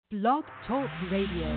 Blog Talk Radio.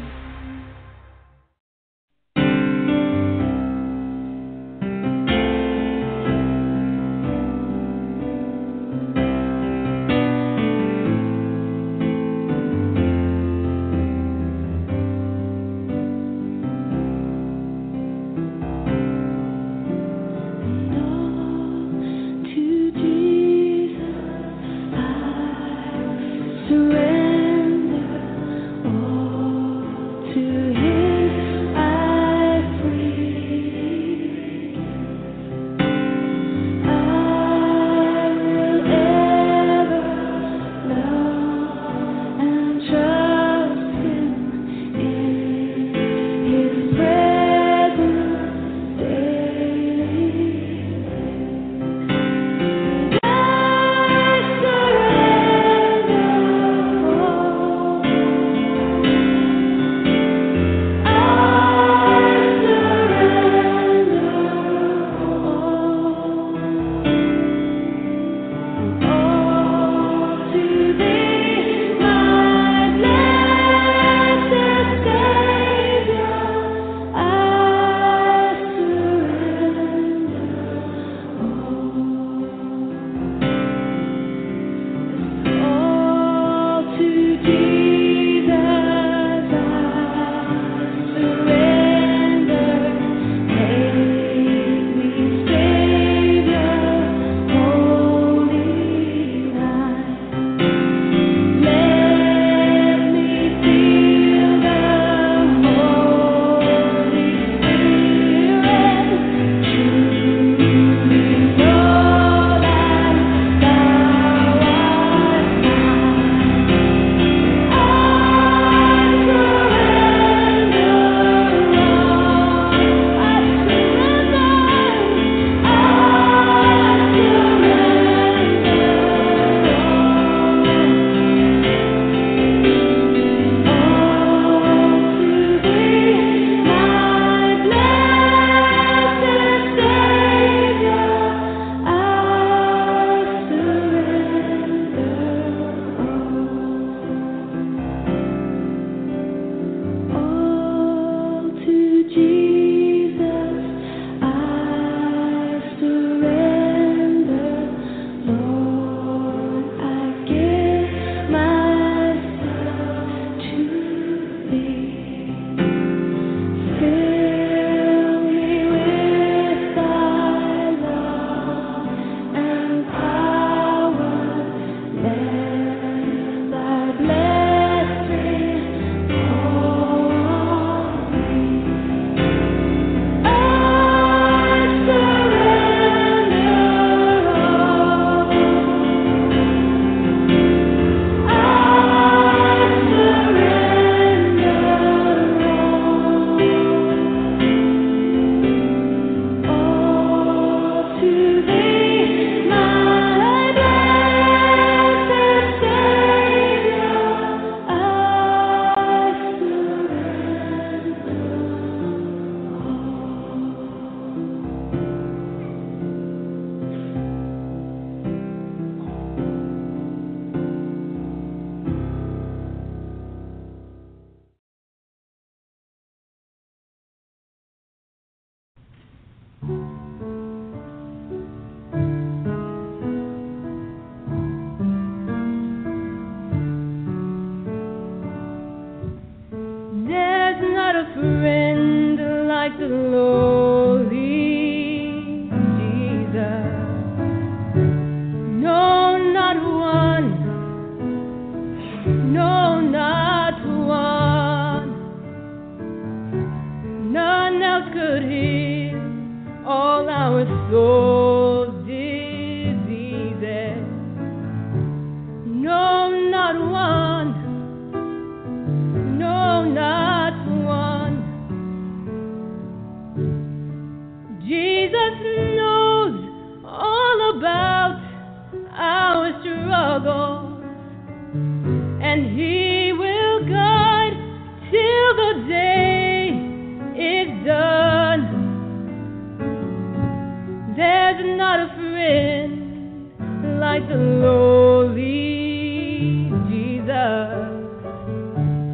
Like the lowly Jesus.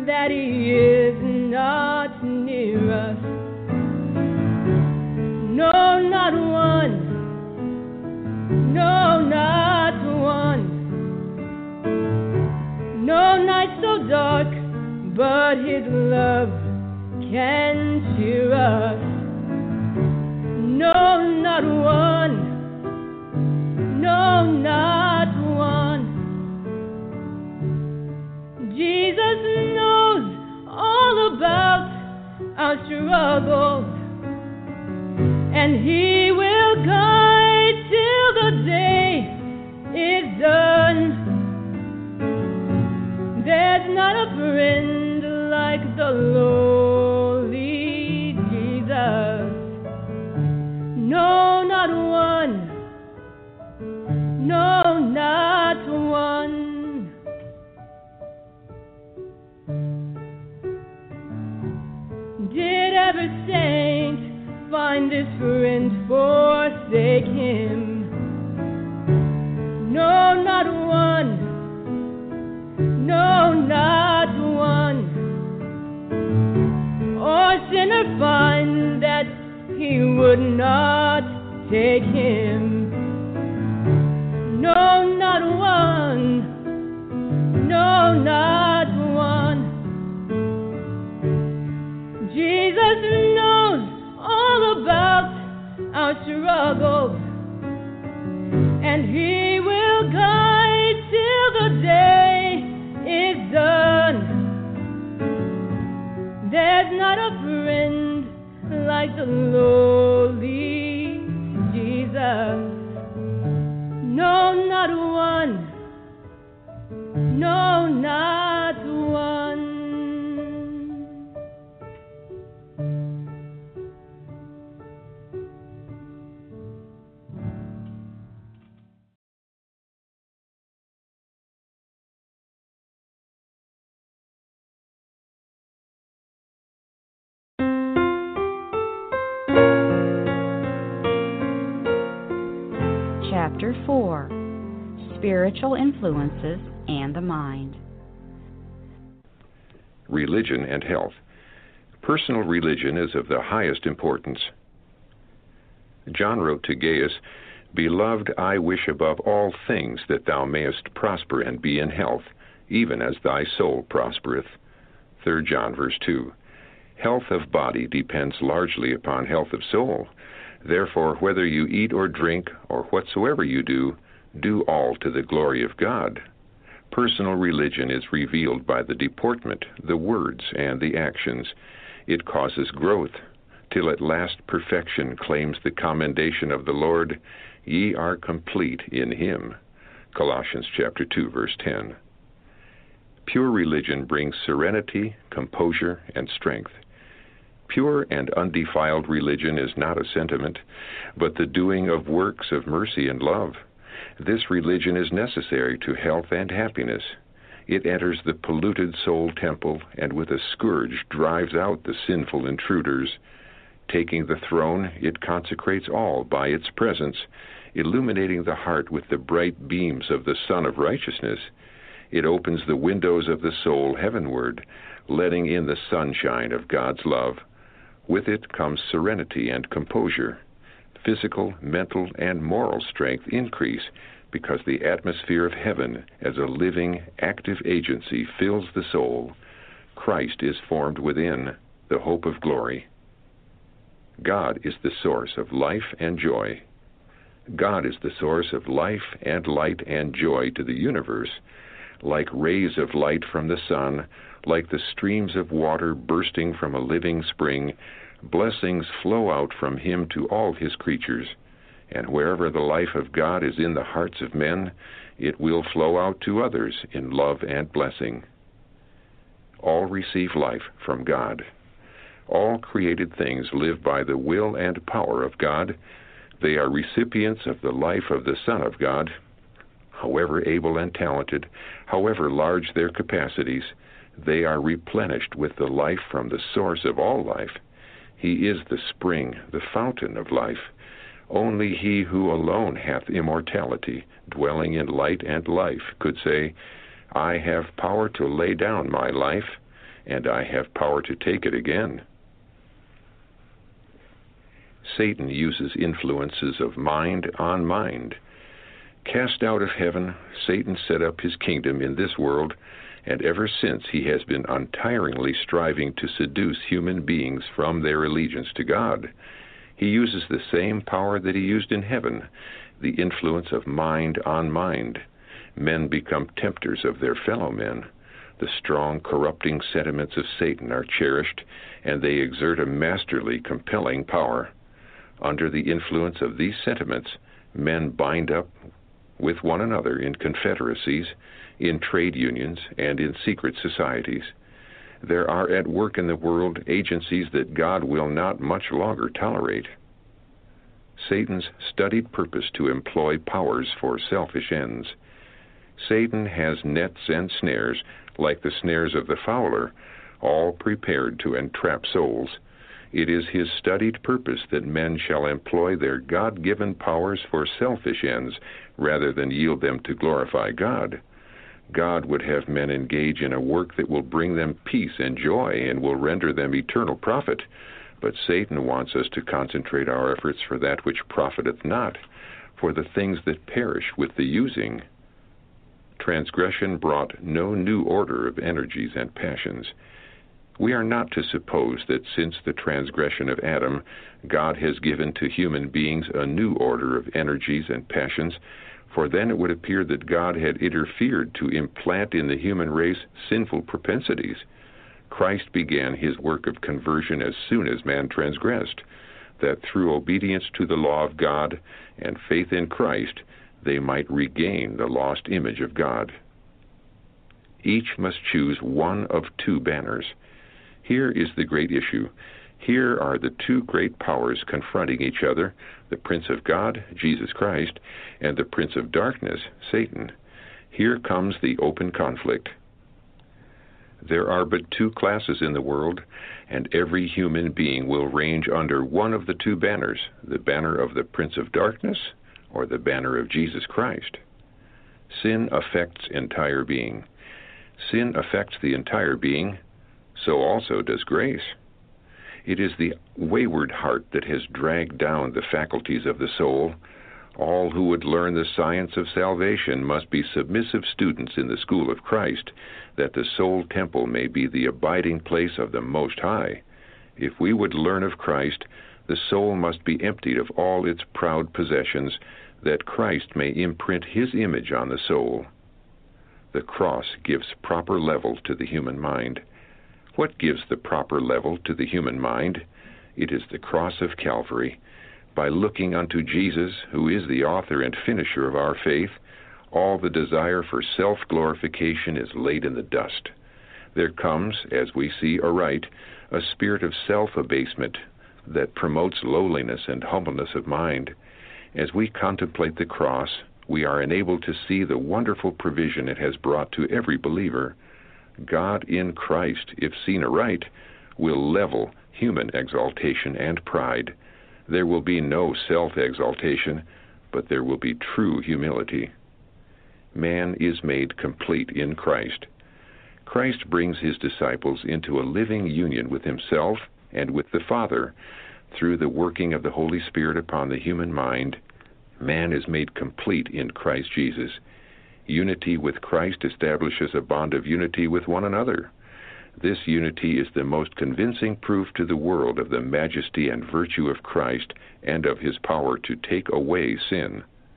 that he is not near us. No, not one. No, not one. No night so dark, but his love can cheer us. No, not one. No, not one. Jesus knows all about our struggles, and he will guide till the day is done. There's not a friend like the lowly Jesus. No, not one. No, not one. Did every saint find his friend forsake him? No, not one. No, not one. Or sinner find that he would not take him? No, not one. No, not one. Jesus knows all about our struggles, and he will guide till the day is done. There's not a friend like the lowly Jesus. No, not one. No, not one. Chapter 4: Spiritual Influences and the Mind. Religion and health. Personal religion is of the highest importance. John wrote to Gaius, "Beloved, I wish above all things that thou mayest prosper and be in health, even as thy soul prospereth." 3 John verse 2. Health of body depends largely upon health of soul. Therefore, whether you eat or drink, or whatsoever you do all to the glory of God. Personal religion is revealed by the deportment, the words, and the actions. It causes growth, till at last perfection claims the commendation of the Lord, "Ye are complete in him." Colossians chapter 2, verse 10. Pure religion brings serenity, composure, and strength. Pure and undefiled religion is not a sentiment, but the doing of works of mercy and love. This religion is necessary to health and happiness. It enters the polluted soul temple and with a scourge drives out the sinful intruders. Taking the throne, it consecrates all by its presence, illuminating the heart with the bright beams of the Sun of Righteousness. It opens the windows of the soul heavenward, letting in the sunshine of God's love. With it comes serenity and composure. Physical, mental, and moral strength increase because the atmosphere of heaven as a living, active agency fills the soul. Christ is formed within, the hope of glory. God is the source of life and joy. God is the source of life and light and joy to the universe. Like rays of light from the sun, like the streams of water bursting from a living spring, blessings flow out from him to all his creatures. And wherever the life of God is in the hearts of men, it will flow out to others in love and blessing. All receive life from God. All created things live by the will and power of God. They are recipients of the life of the Son of God. However able and talented, however large their capacities, they are replenished with the life from the source of all life. He is the spring, the fountain of life. Only he who alone hath immortality, dwelling in light and life, could say, "I have power to lay down my life, and I have power to take it again. Satan uses influences of mind on mind. Cast out of heaven, Satan set up his kingdom in this world, and ever since he has been untiringly striving to seduce human beings from their allegiance to God. He uses the same power that he used in heaven, the influence of mind on mind. Men become tempters of their fellow men. The strong, corrupting sentiments of Satan are cherished, and they exert a masterly, compelling power. Under the influence of these sentiments, men bind up with one another in confederacies, in trade unions, and in secret societies. There are at work in the world agencies that God will not much longer tolerate. Satan's studied purpose to employ powers for selfish ends. Satan has nets and snares, like the snares of the fowler, all prepared to entrap souls. It is his studied purpose that men shall employ their God-given powers for selfish ends, rather than yield them to glorify God. God would have men engage in a work that will bring them peace and joy and will render them eternal profit. But Satan wants us to concentrate our efforts for that which profiteth not, for the things that perish with the using. Transgression brought no new order of energies and passions. We are not to suppose that since the transgression of Adam, God has given to human beings a new order of energies and passions, for then it would appear that God had interfered to implant in the human race sinful propensities. Christ began his work of conversion as soon as man transgressed, that through obedience to the law of God and faith in Christ, they might regain the lost image of God. Each must choose one of two banners. Here is the great issue. Here are the two great powers confronting each other, the Prince of God, Jesus Christ, and the Prince of Darkness, Satan. Here comes the open conflict. There are but two classes in the world, and every human being will range under one of the two banners, the banner of the Prince of Darkness or the banner of Jesus Christ. Sin affects entire being. Sin affects the entire being, so also does grace. It is the wayward heart that has dragged down the faculties of the soul. All who would learn the science of salvation must be submissive students in the school of Christ, that the soul temple may be the abiding place of the Most High. If we would learn of Christ, the soul must be emptied of all its proud possessions, that Christ may imprint his image on the soul. The cross gives proper level to the human mind. What gives the proper level to the human mind? It is the cross of Calvary. By looking unto Jesus, who is the author and finisher of our faith, all the desire for self-glorification is laid in the dust. There comes, as we see aright, a spirit of self-abasement that promotes lowliness and humbleness of mind. As we contemplate the cross, we are enabled to see the wonderful provision it has brought to every believer. God in Christ, if seen aright, will level human exaltation and pride. There will be no self-exaltation, but there will be true humility. Man is made complete in Christ. Christ brings his disciples into a living union with himself and with the Father. Through the working of the Holy Spirit upon the human mind, man is made complete in Christ Jesus. Unity with Christ establishes a bond of unity with one another. This unity is the most convincing proof to the world of the majesty and virtue of Christ and of his power to take away sin.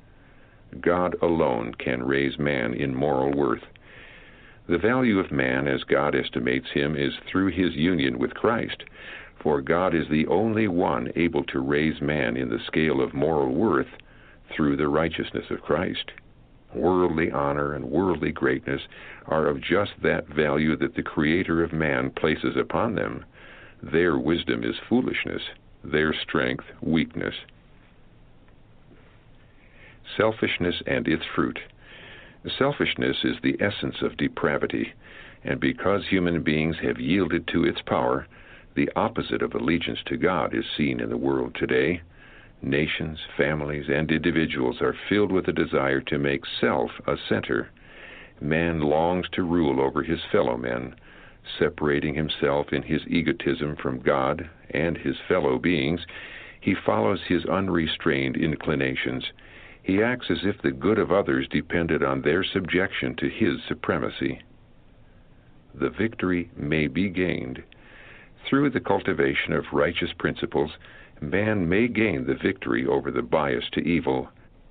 God alone can raise man in moral worth. The value of man as God estimates him is through his union with Christ, for God is the only one able to raise man in the scale of moral worth through the righteousness of Christ. Worldly honor and worldly greatness are of just that value that the Creator of man places upon them. Their wisdom is foolishness, their strength weakness. Selfishness and its fruit. Selfishness is the essence of depravity, and because human beings have yielded to its power, the opposite of allegiance to God is seen in the world today. Nations, families, and individuals are filled with a desire to make self a center. Man longs to rule over his fellow men. Separating himself in his egotism from God and his fellow beings, he follows his unrestrained inclinations. He acts as if the good of others depended on their subjection to his supremacy. The victory may be gained. Through the cultivation of righteous principles, man may gain the victory over the bias to evil.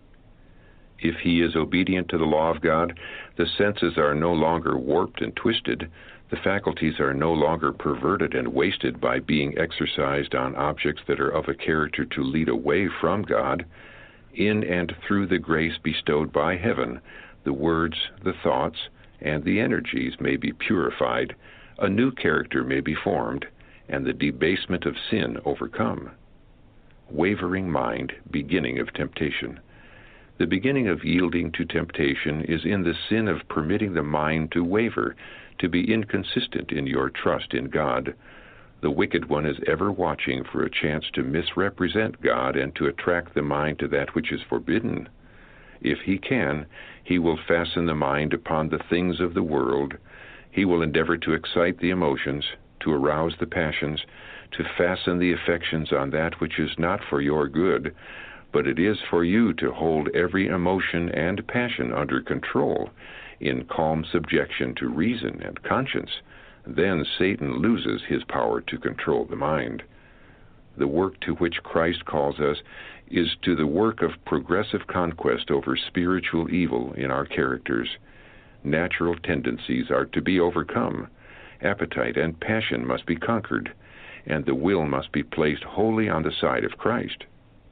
If he is obedient to the law of God, the senses are no longer warped and twisted. The faculties are no longer perverted and wasted by being exercised on objects that are of a character to lead away from God. In and through the grace bestowed by heaven, the words, the thoughts, and the energies may be purified, a new character may be formed, and the debasement of sin overcome. Wavering mind, beginning of temptation. The beginning of yielding to temptation is in the sin of permitting the mind to waver, to be inconsistent in your trust in God. The wicked one is ever watching for a chance to misrepresent God and to attract the mind to that which is forbidden. If he can, he will fasten the mind upon the things of the world. He will endeavor to excite the emotions, to arouse the passions, to fasten the affections on that which is not for your good, but it is for you to hold every emotion and passion under control, in calm subjection to reason and conscience. Then Satan loses his power to control the mind. The work to which Christ calls us is to the work of progressive conquest over spiritual evil in our characters. Natural tendencies are to be overcome. Appetite and passion must be conquered, and the will must be placed wholly on the side of Christ.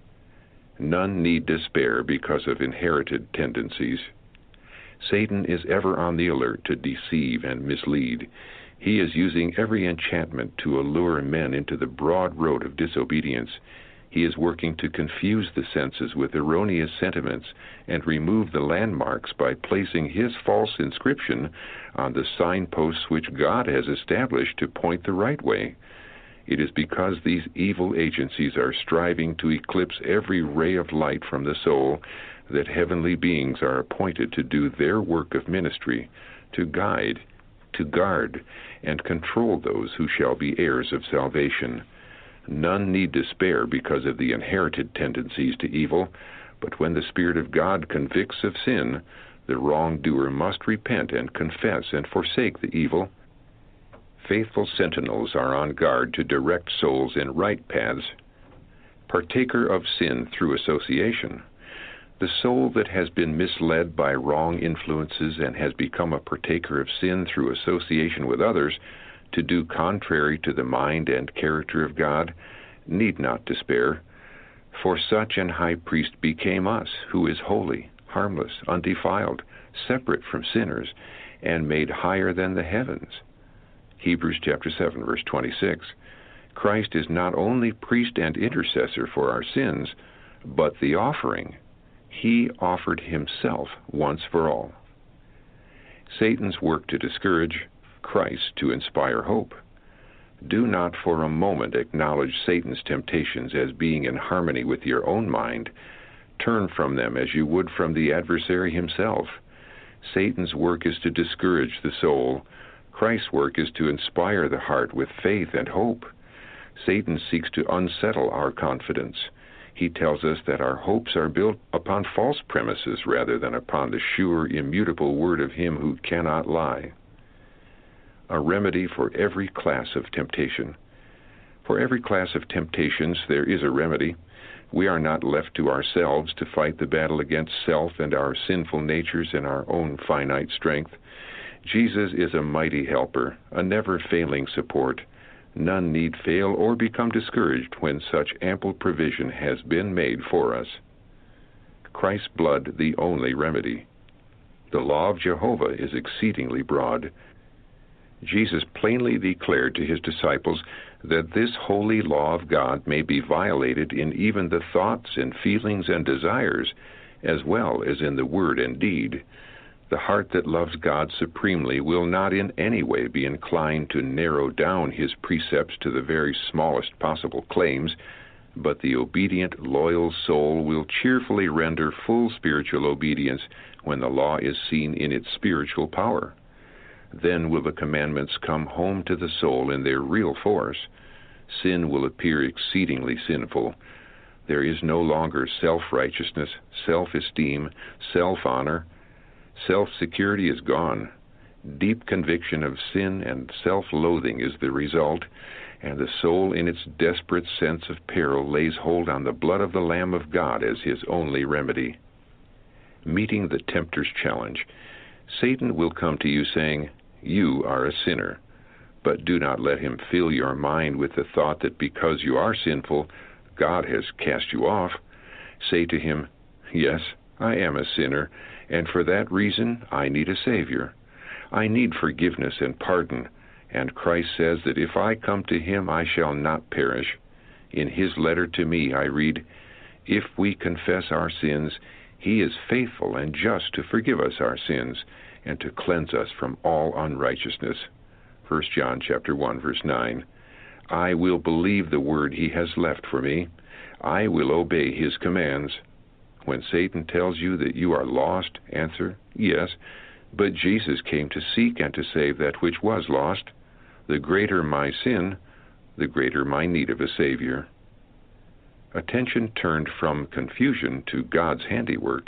None need despair because of inherited tendencies. Satan is ever on the alert to deceive and mislead. He is using every enchantment to allure men into the broad road of disobedience. He is working to confuse the senses with erroneous sentiments and remove the landmarks by placing his false inscription on the signposts which God has established to point the right way. It is because these evil agencies are striving to eclipse every ray of light from the soul that heavenly beings are appointed to do their work of ministry, to guide, to guard, and control those who shall be heirs of salvation. None need despair because of the inherited tendencies to evil, but when the Spirit of God convicts of sin, the wrongdoer must repent and confess and forsake the evil. Faithful sentinels are on guard to direct souls in right paths. Partaker of sin through association. The soul that has been misled by wrong influences and has become a partaker of sin through association with others to do contrary to the mind and character of God need not despair, for such an high priest became us, who is holy, harmless, undefiled, separate from sinners, and made higher than the heavens. Hebrews chapter 7, verse 26. Christ is not only priest and intercessor for our sins, but the offering. He offered himself once for all. Satan's work to discourage, Christ to inspire hope. Do not for a moment acknowledge Satan's temptations as being in harmony with your own mind. Turn from them as you would from the adversary himself. Satan's work is to discourage the soul. Christ's work is to inspire the heart with faith and hope. Satan seeks to unsettle our confidence. He tells us that our hopes are built upon false premises rather than upon the sure, immutable word of him who cannot lie. A remedy for every class of temptation. For every class of temptations there is a remedy. We are not left to ourselves to fight the battle against self and our sinful natures in our own finite strength. Jesus is a mighty helper, a never-failing support. None need fail or become discouraged when such ample provision has been made for us. Christ's blood, the only remedy. The law of Jehovah is exceedingly broad. Jesus plainly declared to his disciples that this holy law of God may be violated in even the thoughts and feelings and desires, as well as in the word and deed. The heart that loves God supremely will not in any way be inclined to narrow down his precepts to the very smallest possible claims, but the obedient, loyal soul will cheerfully render full spiritual obedience when the law is seen in its spiritual power. Then will the commandments come home to the soul in their real force. Sin will appear exceedingly sinful. There is no longer self-righteousness, self-esteem, self-honor. Self-security is gone. Deep conviction of sin and self-loathing is the result, and the soul in its desperate sense of peril lays hold on the blood of the Lamb of God as his only remedy. Meeting the tempter's challenge, Satan will come to you saying, "You are a sinner." But do not let him fill your mind with the thought that because you are sinful, God has cast you off. Say to him, "Yes, I am a sinner, and for that reason I need a Savior. I need forgiveness and pardon, and Christ says that if I come to him I shall not perish. In his letter to me I read, 'If we confess our sins, he is faithful and just to forgive us our sins and to cleanse us from all unrighteousness.'" 1 John chapter 1, verse 9. I will believe the word he has left for me. I will obey his commands. When Satan tells you that you are lost, answer, "Yes, but Jesus came to seek and to save that which was lost." The greater my sin, the greater my need of a Savior. Attention turned from confusion to God's handiwork.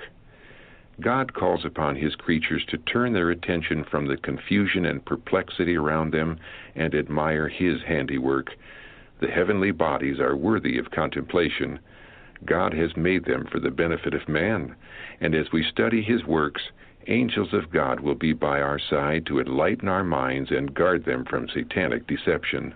God calls upon his creatures to turn their attention from the confusion and perplexity around them and admire his handiwork. The heavenly bodies are worthy of contemplation. God has made them for the benefit of man, and as we study his works, angels of God will be by our side to enlighten our minds and guard them from satanic deception.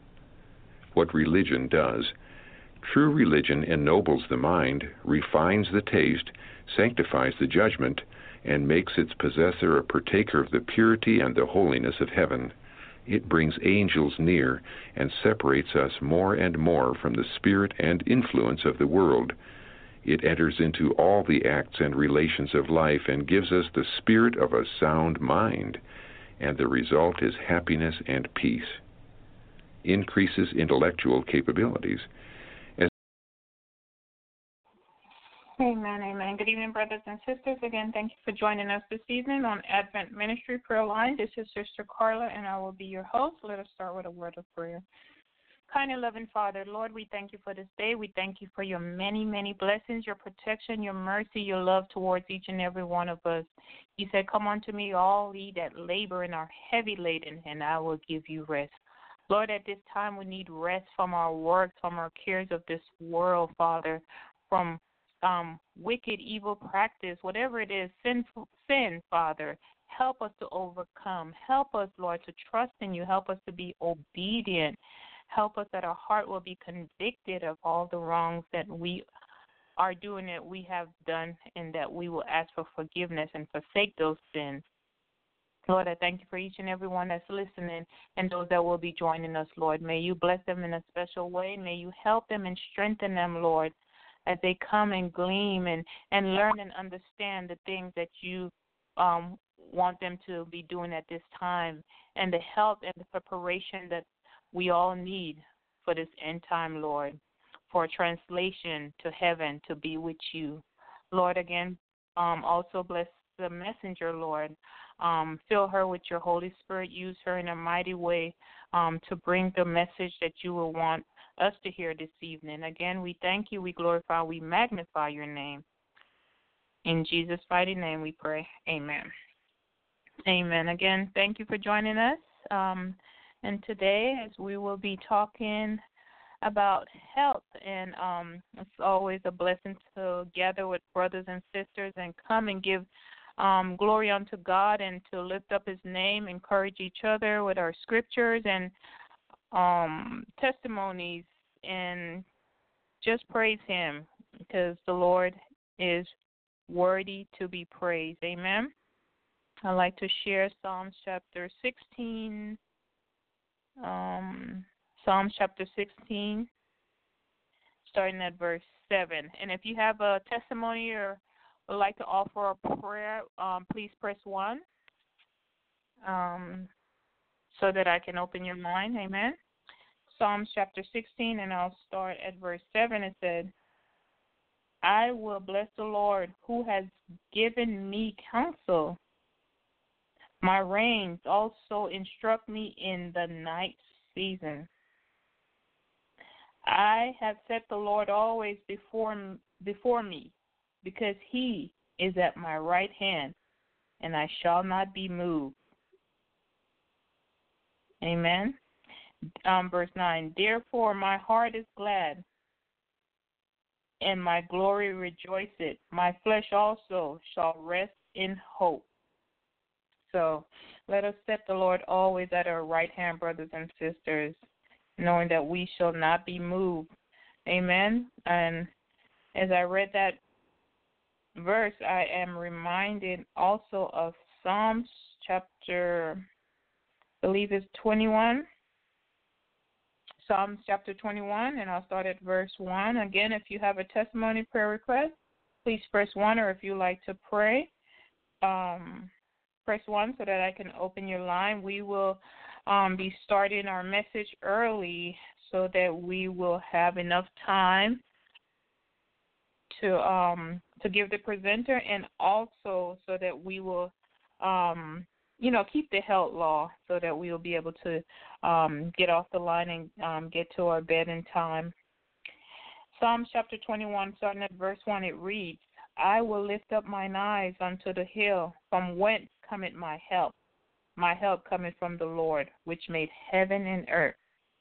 What religion does. True religion ennobles the mind, refines the taste, sanctifies the judgment, and makes its possessor a partaker of the purity and the holiness of heaven. It brings angels near and separates us more and more from the spirit and influence of the world. It enters into all the acts and relations of life and gives us the spirit of a sound mind, and the result is happiness and peace. Increases intellectual capabilities. Amen, amen. Good evening, brothers and sisters. Again, thank you for joining us this evening on Advent Ministry Prayer Line. This is Sister Carla, and I will be your host. Let us start with a word of prayer. Kind and loving Father, Lord, we thank you for this day. We thank you for your many, many blessings, your protection, your mercy, your love towards each and every one of us. You said, "Come unto me, all ye that labor and are heavy laden, and I will give you rest." Lord, at this time we need rest from our work, from our cares of this world, Father, from wicked, evil practice, whatever it is, sin, Father. Help us to overcome. Help us, Lord, to trust in you. Help us to be obedient. Help us that our heart will be convicted of all the wrongs that we are doing, that we have done, and that we will ask for forgiveness and forsake those sins. Lord, I thank you for each and every one that's listening and those that will be joining us, Lord. May you bless them in a special way. May you help them and strengthen them, Lord, as they come and glean and learn and understand the things that you want them to be doing at this time, and the help and the preparation that we all need for this end time, Lord, for a translation to heaven to be with you. Lord, again, also bless the messenger, Lord. Fill her with your Holy Spirit. Use her in a mighty way to bring the message that you will want us to hear this evening. Again, we thank you, we glorify, we magnify your name. In Jesus' mighty name we pray. Amen. Amen. Again, thank you for joining us. And today, as we will be talking about health, and it's always a blessing to gather with brothers and sisters and come and give glory unto God and to lift up his name, encourage each other with our scriptures and testimonies, and just praise him, because the Lord is worthy to be praised. Amen. I'd like to share Psalms chapter 16. Psalms chapter 16, starting at verse 7. And if you have a testimony or would like to offer a prayer, please press 1 so that I can open your line. Amen. Psalms chapter 16, and I'll start at verse 7. It said, "I will bless the Lord who has given me counsel. My reins also instruct me in the night season. I have set the Lord always before me, because he is at my right hand, and I shall not be moved. Amen. Verse 9, therefore my heart is glad, and my glory rejoiceth. My flesh also shall rest in hope. So let us set the Lord always at our right hand, brothers and sisters, knowing that we shall not be moved. Amen. And as I read that verse, I am reminded also of Psalms chapter, I believe it's 21. Psalms chapter 21, and I'll start at verse 1. Again, if you have a testimony prayer request, please press 1, or if you like to pray, press 1 so that I can open your line. We will be starting our message early so that we will have enough time to give the presenter, and also so that we will keep the health law so that we will be able to get off the line and get to our bed in time. Psalms chapter 21, starting at verse 1, it reads, I will lift up mine eyes unto the hill, from whence cometh my help. My help cometh from the Lord, which made heaven and earth.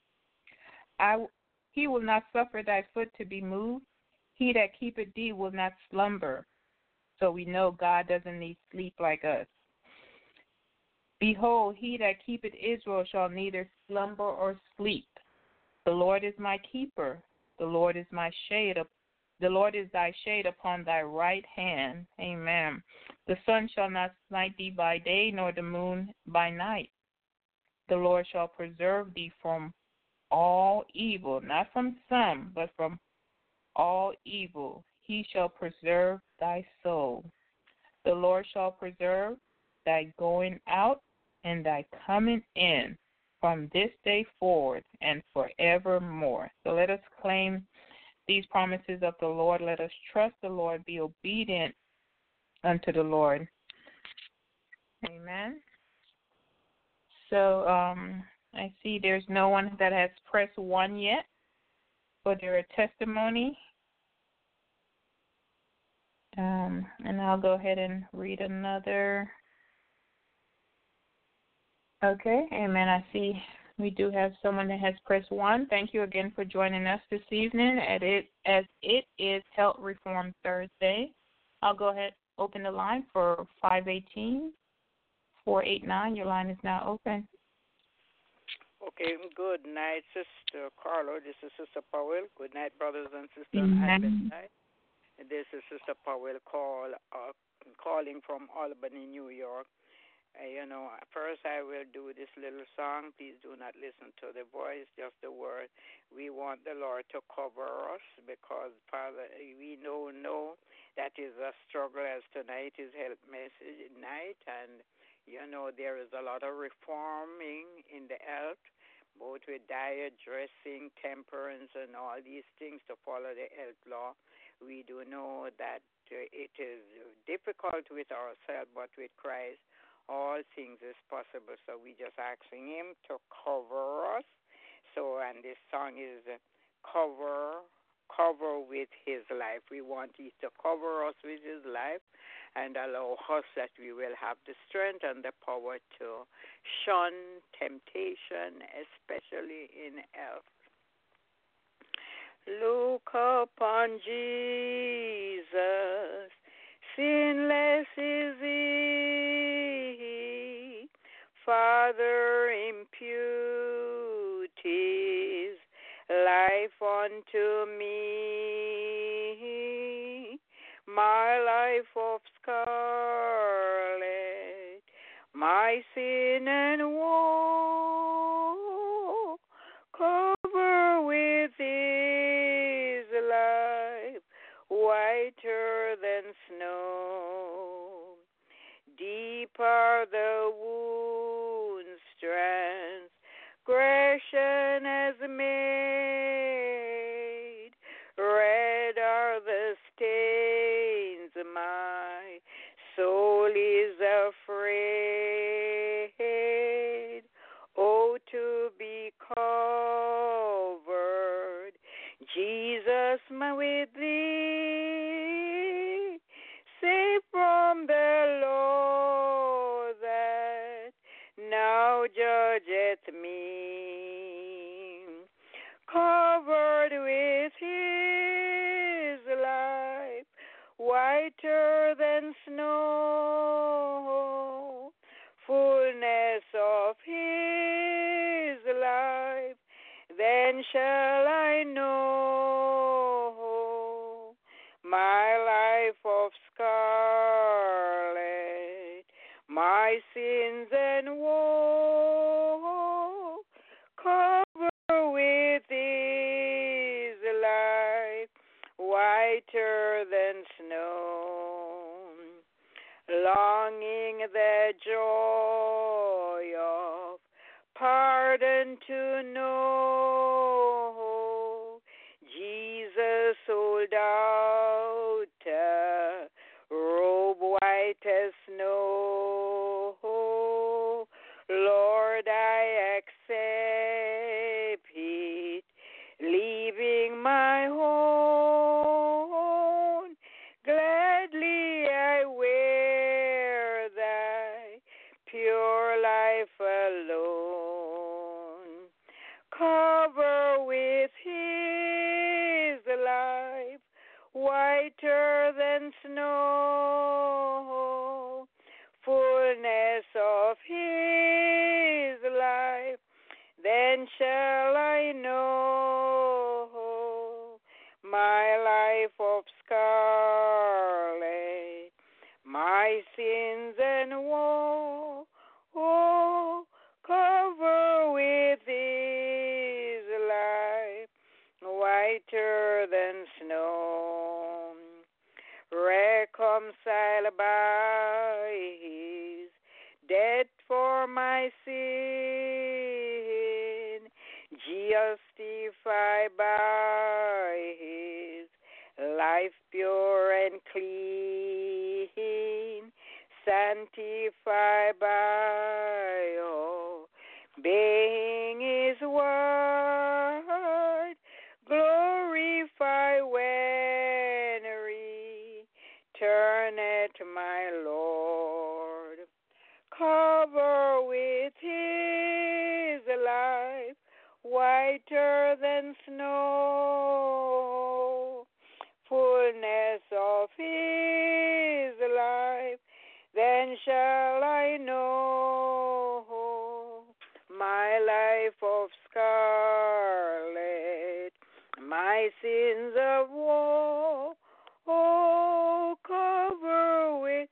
He will not suffer thy foot to be moved. He that keepeth thee will not slumber. So we know God doesn't need sleep like us. Behold, he that keepeth Israel shall neither slumber or sleep. The Lord is my keeper. The Lord is my shade. The Lord is thy shade upon thy right hand. Amen. The sun shall not smite thee by day, nor the moon by night. The Lord shall preserve thee from all evil, not from some, but from all evil. He shall preserve thy soul. The Lord shall preserve thy going out and thy coming in from this day forward and forevermore. So let us claim these promises of the Lord. Let us trust the Lord, be obedient unto the Lord. Amen. So I see there's no one that has pressed 1 yet for their testimony. And I'll go ahead and read another. Okay, amen. I see we do have someone that has pressed 1. Thank you again for joining us this evening as it is Health Reform Thursday. I'll go ahead and open the line for 518-489. Your line is now open. Okay, good night, Sister Carla. This is Sister Powell. Good night, brothers and sisters. Amen. This is Sister Powell calling from Albany, New York. First I will do this little song. Please do not listen to the voice, just the word. We want the Lord to cover us because, Father, we know that is a struggle, as tonight is Health Message night, and, there is a lot of reforming in the health, both with diet, dressing, temperance, and all these things to follow the health law. We do know that it is difficult with ourselves, but with Christ, all things is possible. So we just asking him to cover us. So, and this song is cover with his life. We want him to cover us with his life and allow us that we will have the strength and the power to shun temptation, especially in health. Look upon Jesus, sinless is he. Father, impute his life unto me. My life of scarlet, my sin and woe, cover with his life, whiter than snow. Deep are the wounds, transgression has made. Red are the stains, my soul is afraid. with thee, safe from the law that now judgeth me, covered with his life, whiter than snow, fullness of his life, then shall I know my life of scarlet, my sins and woe, cover with his life, whiter than snow, longing the joy of pardon to know. Jesus sold out, robe white as snow. Lord, I accept it, leaving my own. Gladly I wear thy pure life alone. Cover with his life, whiter than snow, fullness of his life, then shall I know my life of scarlet, my sins and woe. Oh, cover with his life, whiter than snow, reconciled by his death for my sin, justified by his life pure and clean, sanctified by obeying his word, glorify when returneth my Lord. Cover with his life, whiter than snow, fullness of his life, then shall I know my life of scarlet, my sins of woe. Oh, cover with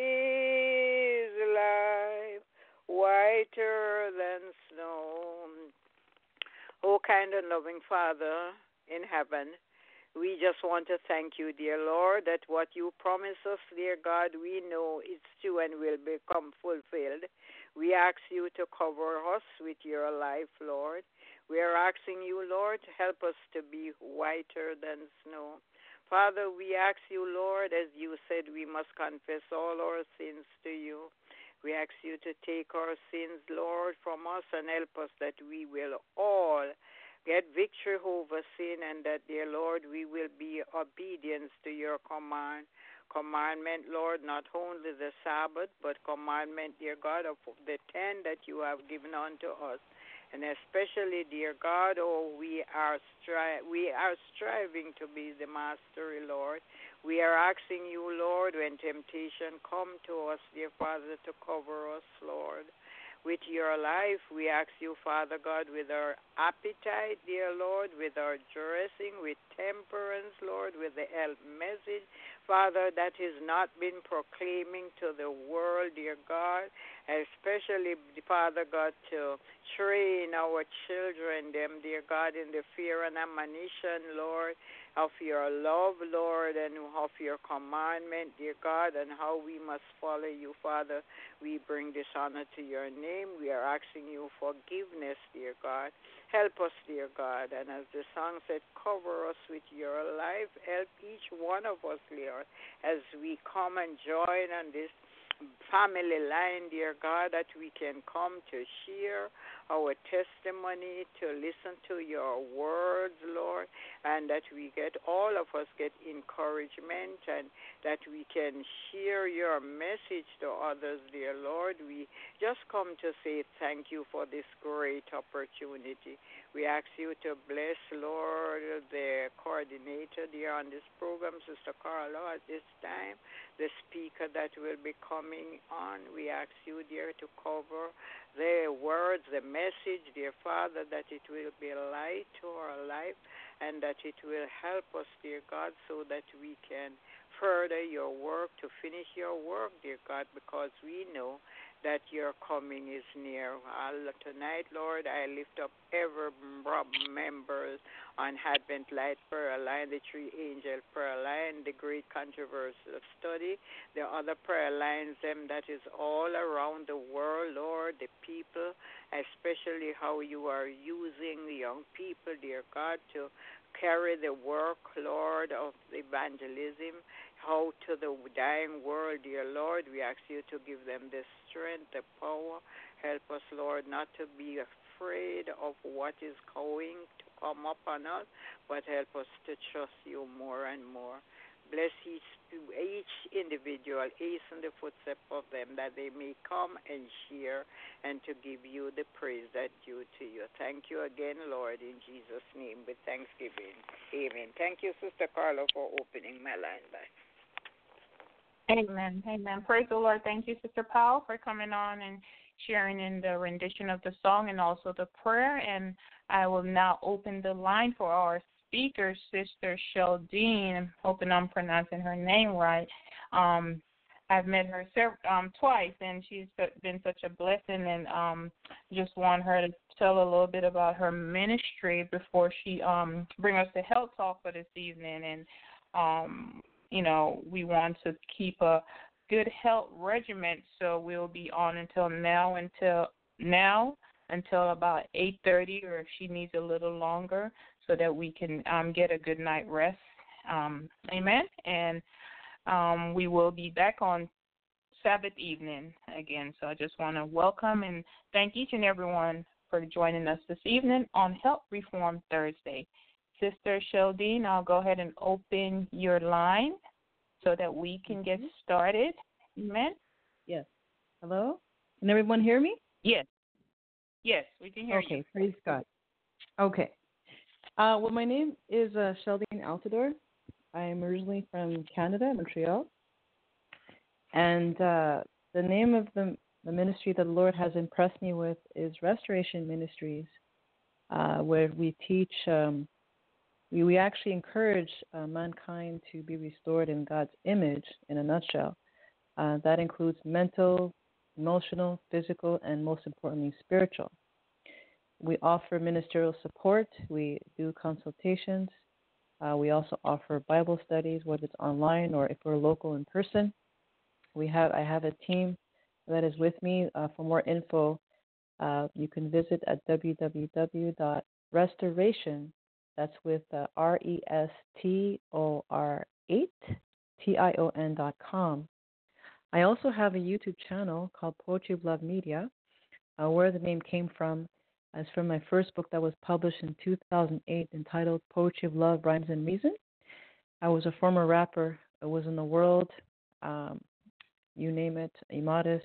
his life, whiter than snow. Oh, kind and loving Father in heaven, we just want to thank you, dear Lord, that what you promise us, dear God, we know it's true and will become fulfilled. We ask you to cover us with your life, Lord. We are asking you, Lord, to help us to be whiter than snow. Father, we ask you, Lord, as you said, we must confess all our sins to you. We ask you to take our sins, Lord, from us and help us that we will all get victory over sin, and that, dear Lord, we will be obedient to your commandment, Lord, not only the Sabbath, but commandment, dear God, of the 10 that you have given unto us. And especially, dear God, we are striving to be the mastery, Lord. We are asking you, Lord, when temptation come to us, dear Father, to cover us, Lord, with your life. We ask you, Father God, with our appetite, dear Lord, with our dressing, with temperance, Lord, with the health message, Father, that has not been proclaiming to the world, dear God, especially, Father God, to train our children, them, dear God, in the fear and admonition, Lord, of your love, Lord, and of your commandment, dear God, and how we must follow you, Father. We bring this honor to your name. We are asking you forgiveness, dear God. Help us, dear God. And as the song said, cover us with your life. Help each one of us, Lord, as we come and join on this family line, dear God, that we can come to share our testimony, to listen to your words, Lord, and that all of us get encouragement, and that we can share your message to others, dear Lord. We just come to say thank you for this great opportunity. We ask you to bless, Lord, the coordinator there on this program, Sister Carla, at this time, the speaker that will be coming on. We ask you, dear, to cover the words, the message, dear Father, that it will be a light to our life, and that it will help us, dear God, so that we can further your work, to finish your work, dear God, because we know that your coming is near. Tonight, Lord, I lift up every member on Advent Light Prayer Line, the Three Angel Prayer Line, the Great Controversial Study, the other prayer lines, that is all around the world, Lord, the people, especially how you are using the young people, dear God, to carry the work, Lord, of evangelism, how to the dying world, dear Lord. We ask you to give them the strength, the power. Help us, Lord, not to be afraid of what is going to come upon us, but help us to trust you more and more. Bless each individual, hasten the footsteps of them, that they may come and share and to give you the praise that due to you. Thank you again, Lord, in Jesus' name, with thanksgiving. Amen. Thank you, Sister Carla, for opening my line back. Amen. Amen. Praise the Lord. Thank you, Sister Powell, for coming on and sharing in the rendition of the song and also the prayer. And I will now open the line for our speaker, Sister Sheldine. Hoping I'm pronouncing her name right. I've met her twice, and she's been such a blessing, and just want her to tell a little bit about her ministry before she bring us the health talk for this evening. And we want to keep a good health regimen, so we'll be on until about 8:30, or if she needs a little longer, so that we can get a good night rest. Amen. And we will be back on Sabbath evening again. So I just want to welcome and thank each and everyone for joining us this evening on Health Reform Thursday. Sister Sheldine, I'll go ahead and open your line so that we can get started. Amen? Yes. Hello? Can everyone hear me? Yes. Yes, we can hear you. Okay, praise God. Okay. Well, my name is Sheldine Altador. I am originally from Canada, Montreal. And the name of the ministry that the Lord has impressed me with is Restoration Ministries, where we teach, we actually encourage mankind to be restored in God's image, in a nutshell. That includes mental, emotional, physical, and most importantly, spiritual. We offer ministerial support. We do consultations. We also offer Bible studies, whether it's online or if we're local in person. I have a team that is with me. For more info, you can visit at www.restoration. That's with RESTOR8TION.com. I also have a YouTube channel called Poetry of Love Media. Where the name came from is from my first book that was published in 2008 entitled Poetry of Love, Rhymes and Reason. I was a former rapper. I was in the world, you name it, immodest.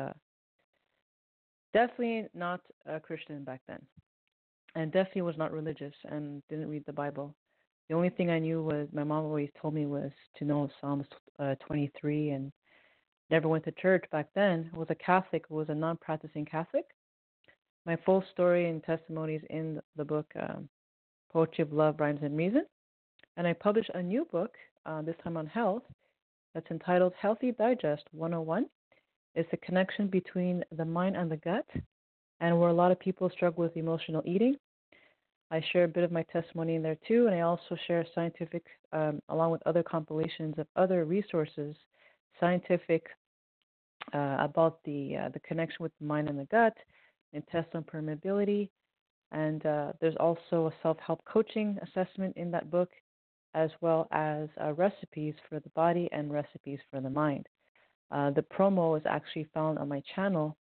Definitely not a Christian back then. And definitely was not religious and didn't read the Bible. The only thing I knew was, my mom always told me, was to know Psalms 23, and never went to church back then. I was a Catholic, was a non-practicing Catholic. My full story and testimonies in the book, Poetry of Love, Rhymes and Reason. And I published a new book, this time on health, that's entitled Healthy Digest 101. It's the connection between the mind and the gut, and where a lot of people struggle with emotional eating. I share a bit of my testimony in there too, and I also share scientific, along with other compilations of other resources, scientific, about the connection with the mind and the gut, intestinal permeability, and there's also a self-help coaching assessment in that book, as well as recipes for the body and recipes for the mind. The promo is actually found on my channel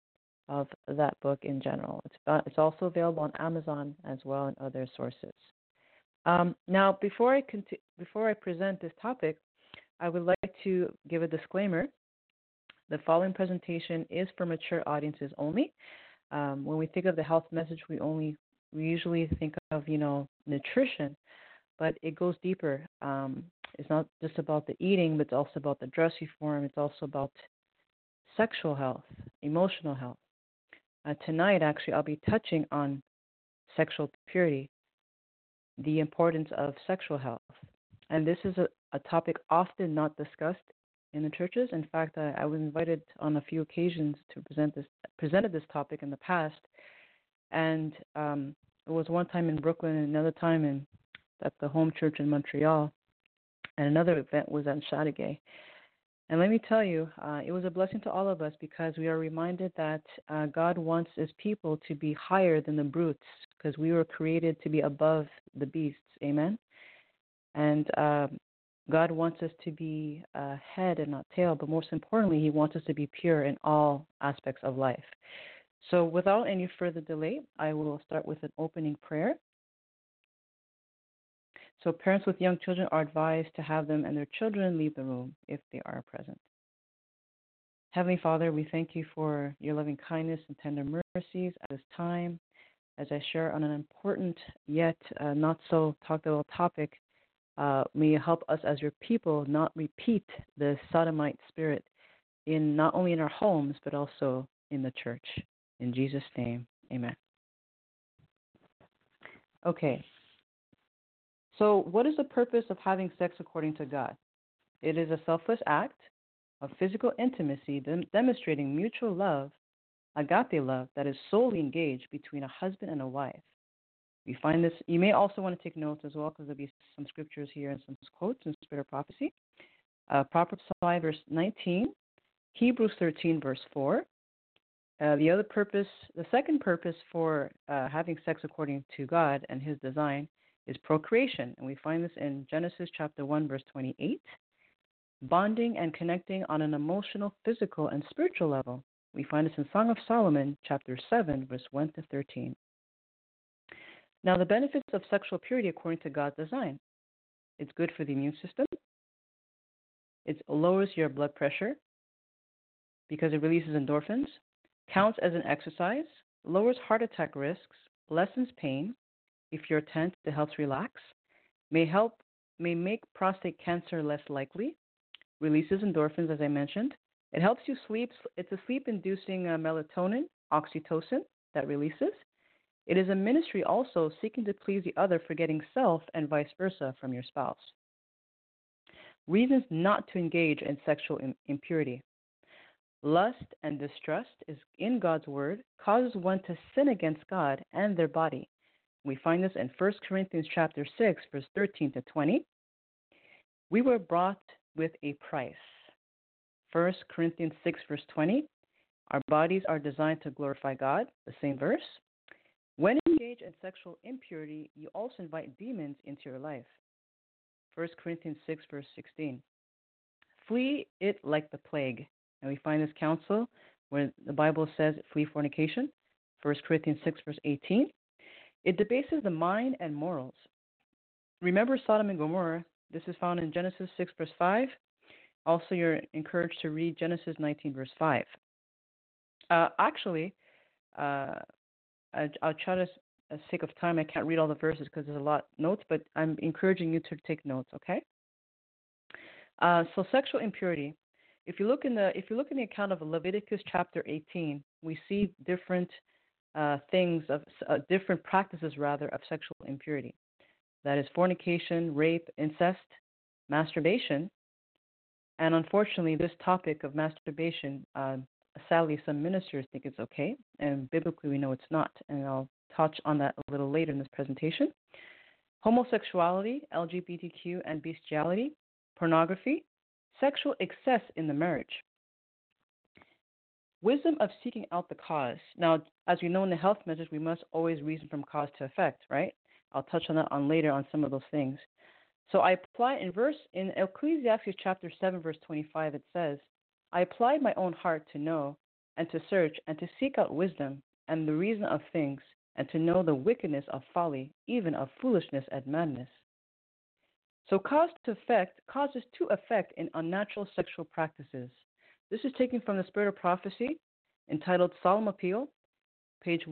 of that book in general. It's also available on Amazon as well and other sources. Now, before I present this topic, I would like to give a disclaimer. The following presentation is for mature audiences only. When we think of the health message, we usually think of nutrition, but it goes deeper. It's not just about the eating, but it's also about the dress reform. It's also about sexual health, emotional health. Tonight, actually, I'll be touching on sexual purity, the importance of sexual health. And this is a topic often not discussed in the churches. In fact, I was invited on a few occasions to presented this topic in the past. And it was one time in Brooklyn and another time at the home church in Montreal. And another event was at Chateauguay. And let me tell you, it was a blessing to all of us because we are reminded that God wants his people to be higher than the brutes because we were created to be above the beasts. Amen? And God wants us to be head and not tail, but most importantly, he wants us to be pure in all aspects of life. So without any further delay, I will start with an opening prayer. So parents with young children are advised to have them and their children leave the room if they are present. Heavenly Father, we thank you for your loving kindness and tender mercies at this time as I share on an important yet not so talked about topic. May you help us as your people not repeat the sodomite spirit not only in our homes but also in the church. In Jesus' name, amen. Okay. So what is the purpose of having sex according to God? It is a selfless act of physical intimacy demonstrating mutual love, agape love, that is solely engaged between a husband and a wife. We find this, you may also want to take notes as well because there'll be some scriptures here and some quotes in Spirit of Prophecy. Proverbs 5, verse 19, Hebrews 13, verse 4. The second purpose for having sex according to God and his design is procreation, and we find this in Genesis chapter 1, verse 28. Bonding and connecting on an emotional, physical, and spiritual level. We find this in Song of Solomon, chapter 7, verse 1 to 13. Now, the benefits of sexual purity according to God's design. It's good for the immune system. It lowers your blood pressure because it releases endorphins. Counts as an exercise. Lowers heart attack risks. Lessens pain. If you're tense, it helps relax. May make prostate cancer less likely. Releases endorphins, as I mentioned. It helps you sleep. It's a sleep-inducing melatonin, oxytocin, that releases. It is a ministry also seeking to please the other, forgetting self, and vice versa from your spouse. Reasons not to engage in sexual impurity. Lust and distrust is in God's word, causes one to sin against God and their body. We find this in 1 Corinthians chapter 6, verse 13 to 20. We were bought with a price. 1 Corinthians 6, verse 20. Our bodies are designed to glorify God, the same verse. When you engage in sexual impurity, you also invite demons into your life. 1 Corinthians 6, verse 16. Flee it like the plague. And we find this counsel where the Bible says, flee fornication. 1 Corinthians 6, verse 18. It debases the mind and morals. Remember Sodom and Gomorrah. This is found in Genesis 6, verse 5. Also, you're encouraged to read Genesis 19, verse 5. I'll try to, for the sake of time, I can't read all the verses because there's a lot of notes, but I'm encouraging you to take notes, okay? So sexual impurity. If you look in the account of Leviticus chapter 18, we see different different practices of sexual impurity. That is fornication, rape, incest, masturbation, and unfortunately, this topic of masturbation, sadly, some ministers think it's okay, and biblically we know it's not, and I'll touch on that a little later in this presentation. Homosexuality, LGBTQ, and bestiality, pornography, sexual excess in the marriage. Wisdom of seeking out the cause. Now, as we know in the health message, we must always reason from cause to effect, right? I'll touch on that later on some of those things. So I apply in Ecclesiastes chapter 7, verse 25, it says, I applied my own heart to know and to search and to seek out wisdom and the reason of things, and to know the wickedness of folly, even of foolishness and madness. So causes to effect in unnatural sexual practices. This is taken from the Spirit of Prophecy, entitled Solemn Appeal, page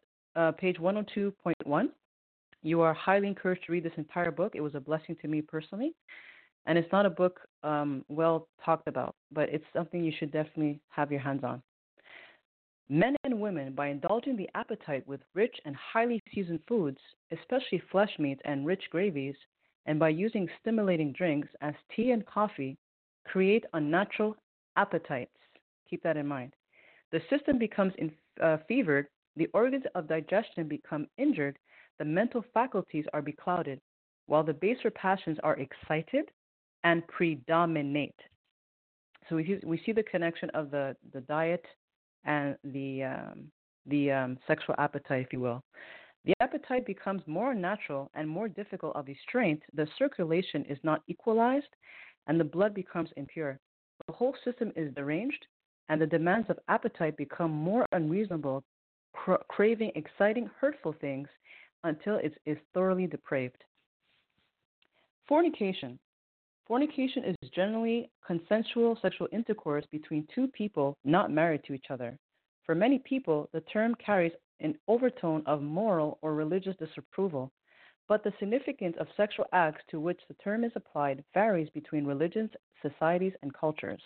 102.1. You are highly encouraged to read this entire book. It was a blessing to me personally. And it's not a book well talked about, but it's something you should definitely have your hands on. Men and women, by indulging the appetite with rich and highly seasoned foods, especially flesh meats and rich gravies, and by using stimulating drinks as tea and coffee, create unnatural appetites. Keep that in mind. The system becomes fevered, the organs of digestion become injured, the mental faculties are beclouded, while the baser passions are excited and predominate. So we see the connection of the diet and the sexual appetite, if you will. The appetite becomes more unnatural and more difficult of restraint. The circulation is not equalized, and the blood becomes impure. The whole system is deranged, and the demands of appetite become more unreasonable, craving exciting, hurtful things until it is thoroughly depraved. Fornication. Fornication is generally consensual sexual intercourse between two people not married to each other. For many people, the term carries an overtone of moral or religious disapproval, but the significance of sexual acts to which the term is applied varies between religions, societies, and cultures.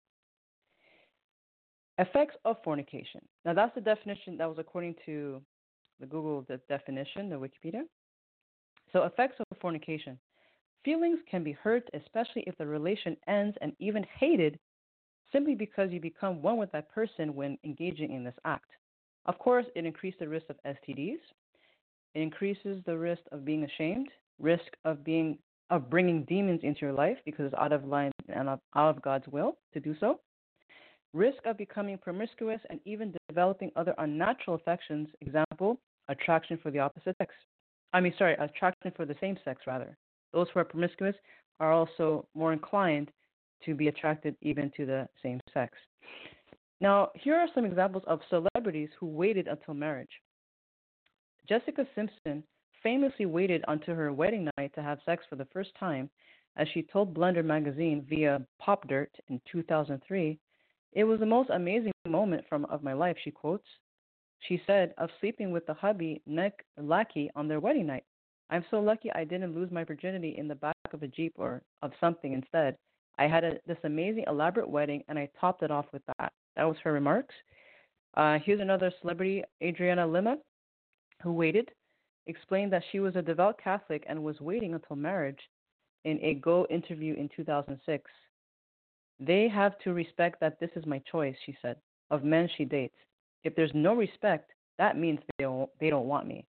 Effects of fornication. Now, that's the definition that was according to the Google definition, the Wikipedia. So, effects of fornication. Feelings can be hurt, especially if the relation ends, and even hated simply because you become one with that person when engaging in this act. Of course, it increases the risk of STDs. It increases the risk of being ashamed, risk of bringing demons into your life because it's out of line and out of God's will to do so. Risk of becoming promiscuous and even developing other unnatural affections. Example, attraction for the opposite sex. Attraction for the same sex rather. Those who are promiscuous are also more inclined to be attracted even to the same sex. Now, here are some examples of celebrities who waited until marriage. Jessica Simpson famously waited until her wedding night to have sex for the first time, as she told Blender magazine via Pop Dirt in 2003. It was the most amazing moment of my life, she quotes. She said, of sleeping with the hubby lackey on their wedding night. I'm so lucky I didn't lose my virginity in the back of a Jeep or of something instead. I had this amazing elaborate wedding, and I topped it off with that. That was her remarks. Here's another celebrity, Adriana Lima, who waited, explained that she was a devout Catholic and was waiting until marriage in a Go interview in 2006. They have to respect that this is my choice, she said, of men she dates. If there's no respect, that means they don't want me.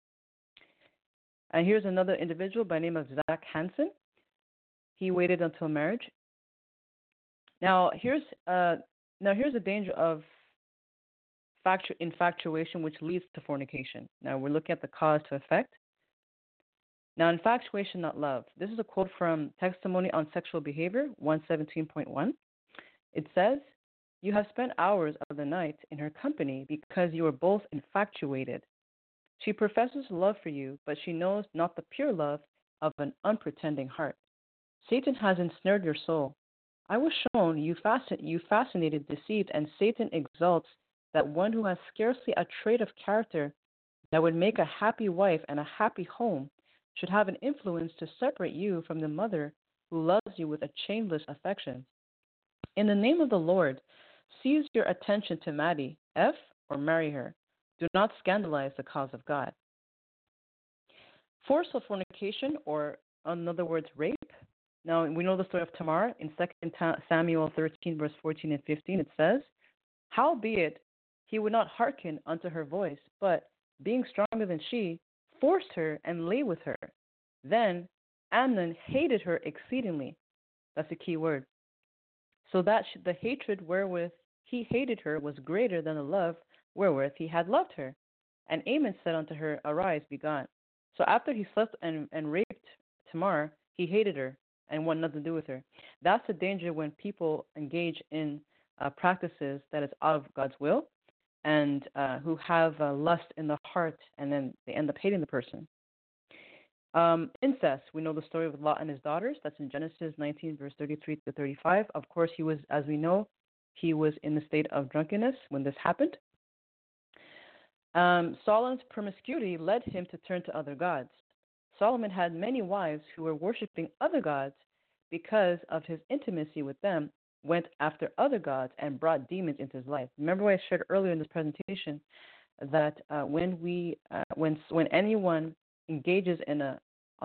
And here's another individual by the name of Zach Hansen. He waited until marriage. Now here's a danger of infatuation, which leads to fornication. Now we're looking at the cause to effect. Now, infatuation, not love. This is a quote from Testimony on Sexual Behavior, 117.1. It says, "You have spent hours of the night in her company because you were both infatuated. She professes love for you, but she knows not the pure love of an unpretending heart. Satan has ensnared your soul. I was shown you fascinated, deceived, and Satan exalts that one who has scarcely a trait of character that would make a happy wife and a happy home should have an influence to separate you from the mother who loves you with a chainless affection. In the name of the Lord, seize your attention to Maddie, F, or marry her. Do not scandalize the cause of God." Forceful fornication, or in other words, rape. Now, we know the story of Tamar in 2 Samuel 13, verse 14 and 15. It says, "Howbeit he would not hearken unto her voice, but, being stronger than she, forced her and lay with her. Then Amnon hated her exceedingly." That's a key word. "So that the hatred wherewith he hated her was greater than the love wherewith he had loved her. And Amon said unto her, Arise, be gone." So after he slept and raped Tamar, he hated her and wanted nothing to do with her. That's the danger when people engage in practices that is out of God's will, and who have lust in the heart, and then they end up hating the person. Incest, we know the story with Lot and his daughters. That's in Genesis 19, verse 33 to 35. Of course, he was, as we know, he was in the state of drunkenness when this happened. Solomon's promiscuity led him to turn to other gods. Solomon had many wives who were worshiping other gods because of his intimacy with them, went after other gods, and brought demons into his life. Remember what I shared earlier in this presentation, that when anyone engages in a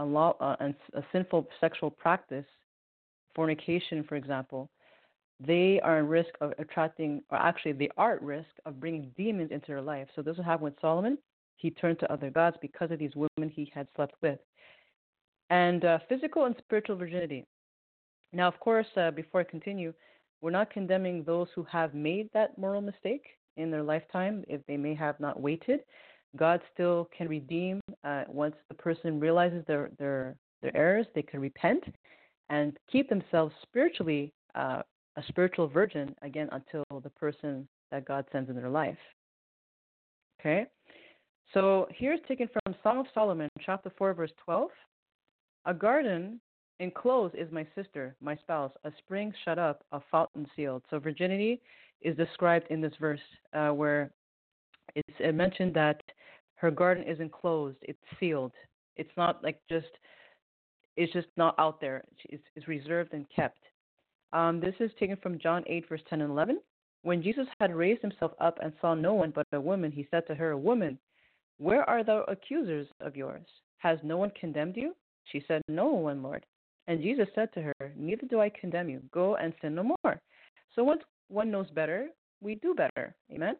sinful sexual practice, fornication, for example, they are at risk of attracting, or actually they are at risk of bringing demons into their life. So this will happen with Solomon. He turned to other gods because of these women he had slept with. And physical and spiritual virginity. Now, of course, before I continue, we're not condemning those who have made that moral mistake in their lifetime if they may have not waited. God still can redeem once the person realizes their errors. They can repent and keep themselves spiritually a spiritual virgin, again, until the person that God sends in their life. Okay? So here's taken from Song of Solomon, chapter 4, verse 12. A garden enclosed is my sister, my spouse, a spring shut up, a fountain sealed. So virginity is described in this verse where it's mentioned that her garden is enclosed, it's sealed. It's not like it's just not out there. It's reserved and kept. This is taken from John 8, verse 10 and 11. When Jesus had raised himself up and saw no one but a woman, he said to her, "Woman, where are the accusers of yours? Has no one condemned you?" She said, "No one, Lord." And Jesus said to her, "Neither do I condemn you. Go and sin no more." So once one knows better, we do better. Amen?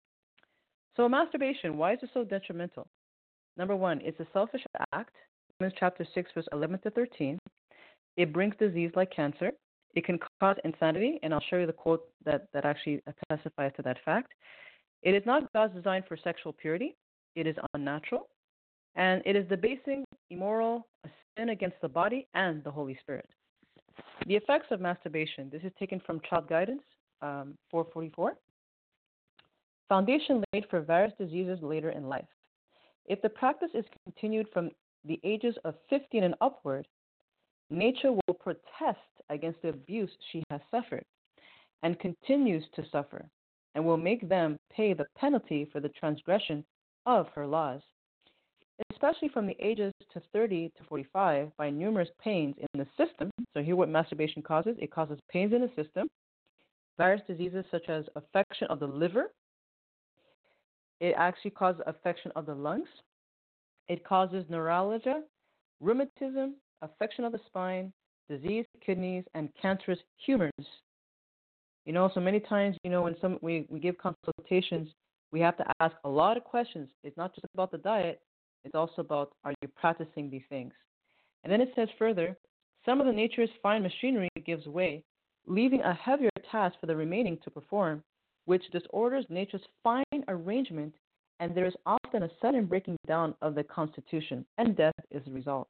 So masturbation, why is it so detrimental? Number one, it's a selfish act. Romans chapter 6, verse 11 to 13. It brings disease like cancer. It can cause insanity, and I'll show you the quote that actually testifies to that fact. It is not God's design for sexual purity. It is unnatural, and it is debasing, immoral, a sin against the body and the Holy Spirit. The effects of masturbation. This is taken from Child Guidance 444. Foundation laid for various diseases later in life. If the practice is continued from the ages of 15 and upward, nature will protest against the abuse she has suffered and continues to suffer, and will make them pay the penalty for the transgression of her laws, especially from the ages to 30 to 45 by numerous pains in the system. So here what masturbation causes, it causes pains in the system, various diseases such as affection of the liver. It actually causes affection of the lungs. It causes neuralgia, rheumatism, affection of the spine, diseased kidneys, and cancerous humors. So many times, when we give consultations, we have to ask a lot of questions. It's not just about the diet. It's also about, are you practicing these things? And then it says further, some of the nature's fine machinery gives way, leaving a heavier task for the remaining to perform, which disorders nature's fine arrangement, and there is often a sudden breaking down of the constitution, and death is the result.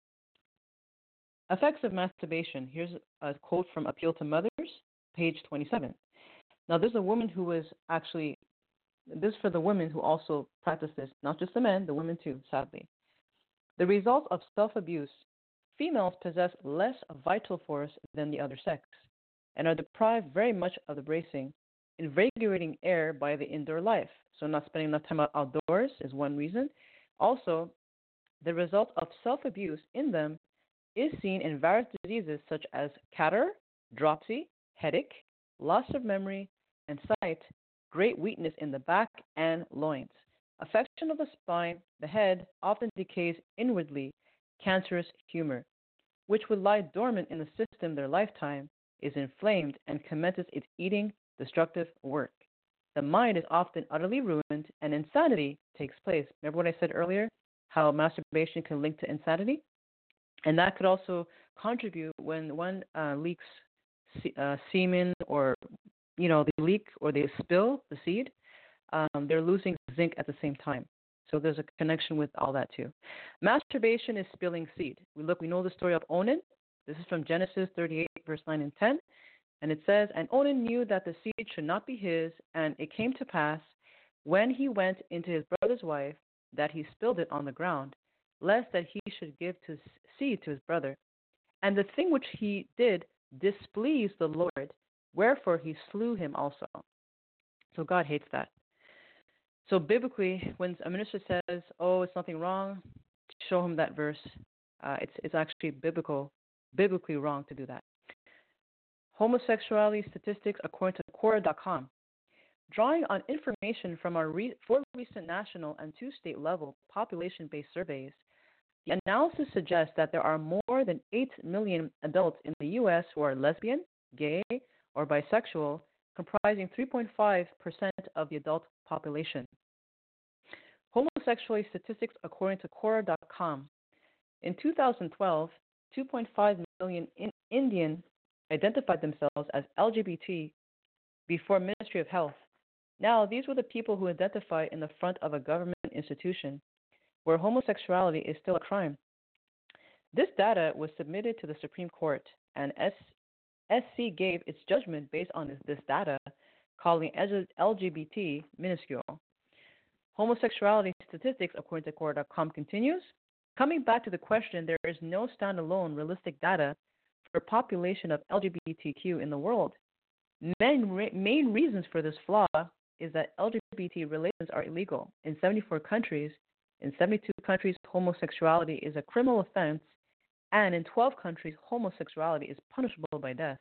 Effects of masturbation. Here's a quote from Appeal to Mothers, page 27. Now, there's a woman who was actually, this is for the women who also practice this, not just the men, the women too, sadly. The result of self-abuse, females possess less vital force than the other sex and are deprived very much of the bracing, invigorating air by the indoor life. So not spending enough time outdoors is one reason. Also, the result of self-abuse in them is seen in various diseases such as catarrh, dropsy, headache, loss of memory and sight, great weakness in the back and loins. Affection of the spine, the head often decays inwardly, cancerous humor, which would lie dormant in the system their lifetime, is inflamed and commences its eating, destructive work. The mind is often utterly ruined and insanity takes place. Remember what I said earlier, how masturbation can link to insanity? And that could also contribute when one leaks semen, or they leak or they spill the seed, they're losing zinc at the same time. So there's a connection with all that too. Masturbation is spilling seed. We know the story of Onan. This is from Genesis 38, verse 9 and 10. And it says, and Onan knew that the seed should not be his, and it came to pass, when he went into his brother's wife, that he spilled it on the ground, lest that he should give to seed to his brother. And the thing which he did displeased the Lord, wherefore he slew him also. So God hates that. So biblically, when a minister says, "Oh, it's nothing wrong," show him that verse. It's actually biblically wrong to do that. Homosexuality statistics according to Quora.com. Drawing on information from our four recent national and two state level population-based surveys, the analysis suggests that there are more than 8 million adults in the U.S. who are lesbian, gay, or bisexual, comprising 3.5% of the adult population. Homosexuality statistics according to Quora.com. In 2012, 2.5 million Indian identified themselves as LGBT before Ministry of Health. Now, these were the people who identify in the front of a government institution where homosexuality is still a crime. This data was submitted to the Supreme Court, and SC gave its judgment based on this data, calling LGBT minuscule. Homosexuality statistics according to Quora.com continues. Coming back to the question, there is no standalone realistic data for population of LGBTQ in the world. Main reasons for this flaw is that LGBT relations are illegal in 74 countries. In 72 countries, homosexuality is a criminal offense, and in 12 countries, homosexuality is punishable by death.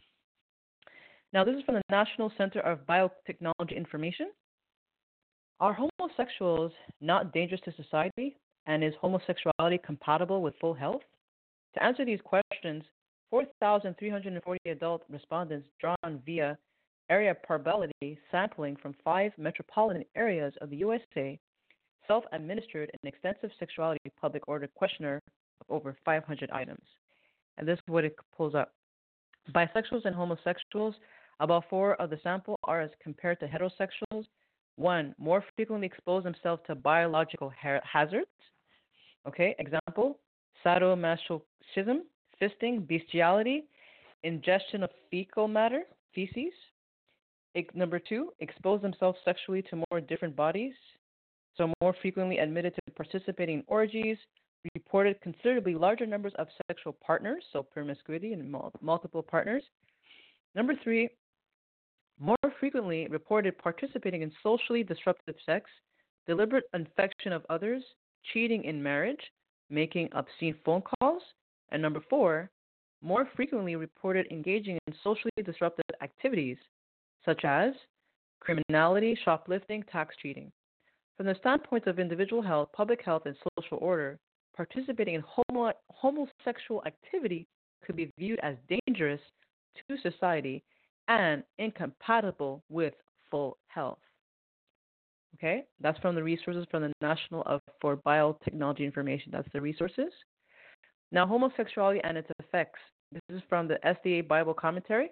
Now, this is from the National Center of Biotechnology Information. Are homosexuals not dangerous to society, and is homosexuality compatible with full health? To answer these questions, 4,340 adult respondents drawn via area probability sampling from 5 metropolitan areas of the USA self-administered an extensive sexuality public order questionnaire of over 500 items. And this is what it pulls up. Bisexuals and homosexuals, about 4 of the sample are as compared to heterosexuals. 1, more frequently expose themselves to biological hazards. Okay, example, sadomasochism, fisting, bestiality, ingestion of fecal matter, feces. Number 2, expose themselves sexually to more different bodies. So more frequently admitted to participating in orgies, reported considerably larger numbers of sexual partners, so promiscuity and multiple partners. Number 3, more frequently reported participating in socially disruptive sex, deliberate infection of others, cheating in marriage, making obscene phone calls. And number 4, more frequently reported engaging in socially disruptive activities, such as criminality, shoplifting, tax cheating. From the standpoint of individual health, public health, and social order, participating in homosexual activity could be viewed as dangerous to society and incompatible with full health. Okay, that's from the resources from the National for Biotechnology Information. That's the resources. Now, homosexuality and its effects. This is from the SDA Bible Commentary.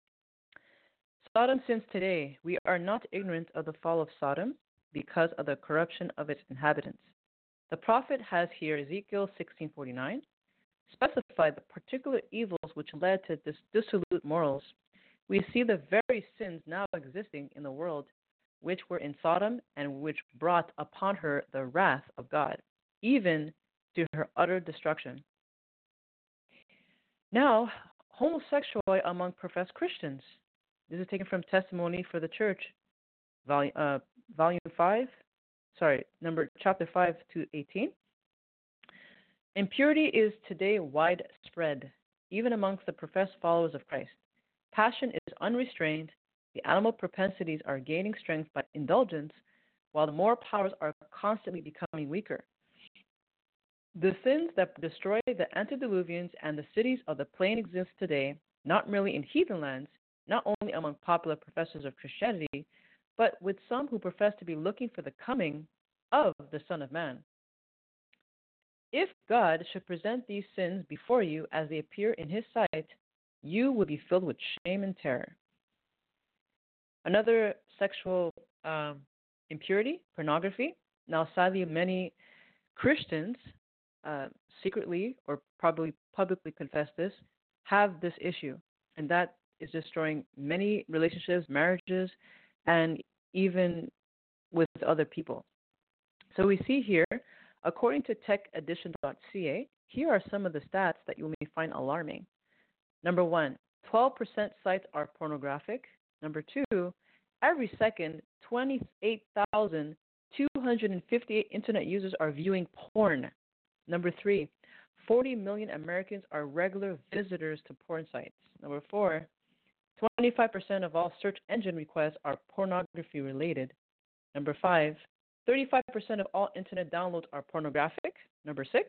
Sodom sins today. We are not ignorant of the fall of Sodom because of the corruption of its inhabitants. The prophet has here, Ezekiel 16:49, specified the particular evils which led to dissolute morals. We see the very sins now existing in the world, which were in Sodom and which brought upon her the wrath of God, even to her utter destruction. Now, homosexuality among professed Christians. This is taken from Testimony for the Church, chapter 5 to 18. Impurity is today widespread, even amongst the professed followers of Christ. Passion is unrestrained. The animal propensities are gaining strength by indulgence, while the moral powers are constantly becoming weaker. The sins that destroy the antediluvians and the cities of the plain exist today, not merely in heathen lands, not only among popular professors of Christianity, but with some who profess to be looking for the coming of the Son of Man. If God should present these sins before you as they appear in His sight, you will be filled with shame and terror. Another sexual impurity, pornography. Now, sadly, many Christians secretly or probably publicly confess this, have this issue, and that is destroying many relationships, marriages, and even with other people. So we see here, according to techedition.ca, here are some of the stats that you may find alarming. Number one, 12% sites are pornographic. Number two, every second, 28,258 internet users are viewing porn. Number three, 40 million Americans are regular visitors to porn sites. Number four, 25% of all search engine requests are pornography related. Number five, 35% of all internet downloads are pornographic. Number six,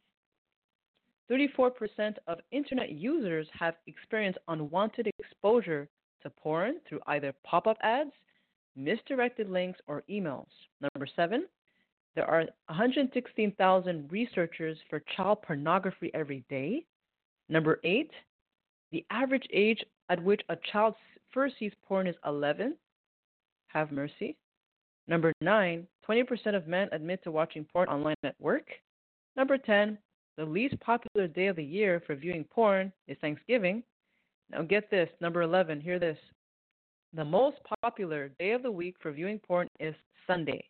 34% of internet users have experienced unwanted exposure to porn through either pop-up ads, misdirected links, or emails. Number seven, there are 116,000 researchers for child pornography every day. Number eight, the average age at which a child first sees porn is 11. Have mercy. Number nine, 20% of men admit to watching porn online at work. Number 10, the least popular day of the year for viewing porn is Thanksgiving. Now get this, number 11, hear this. The most popular day of the week for viewing porn is Sunday.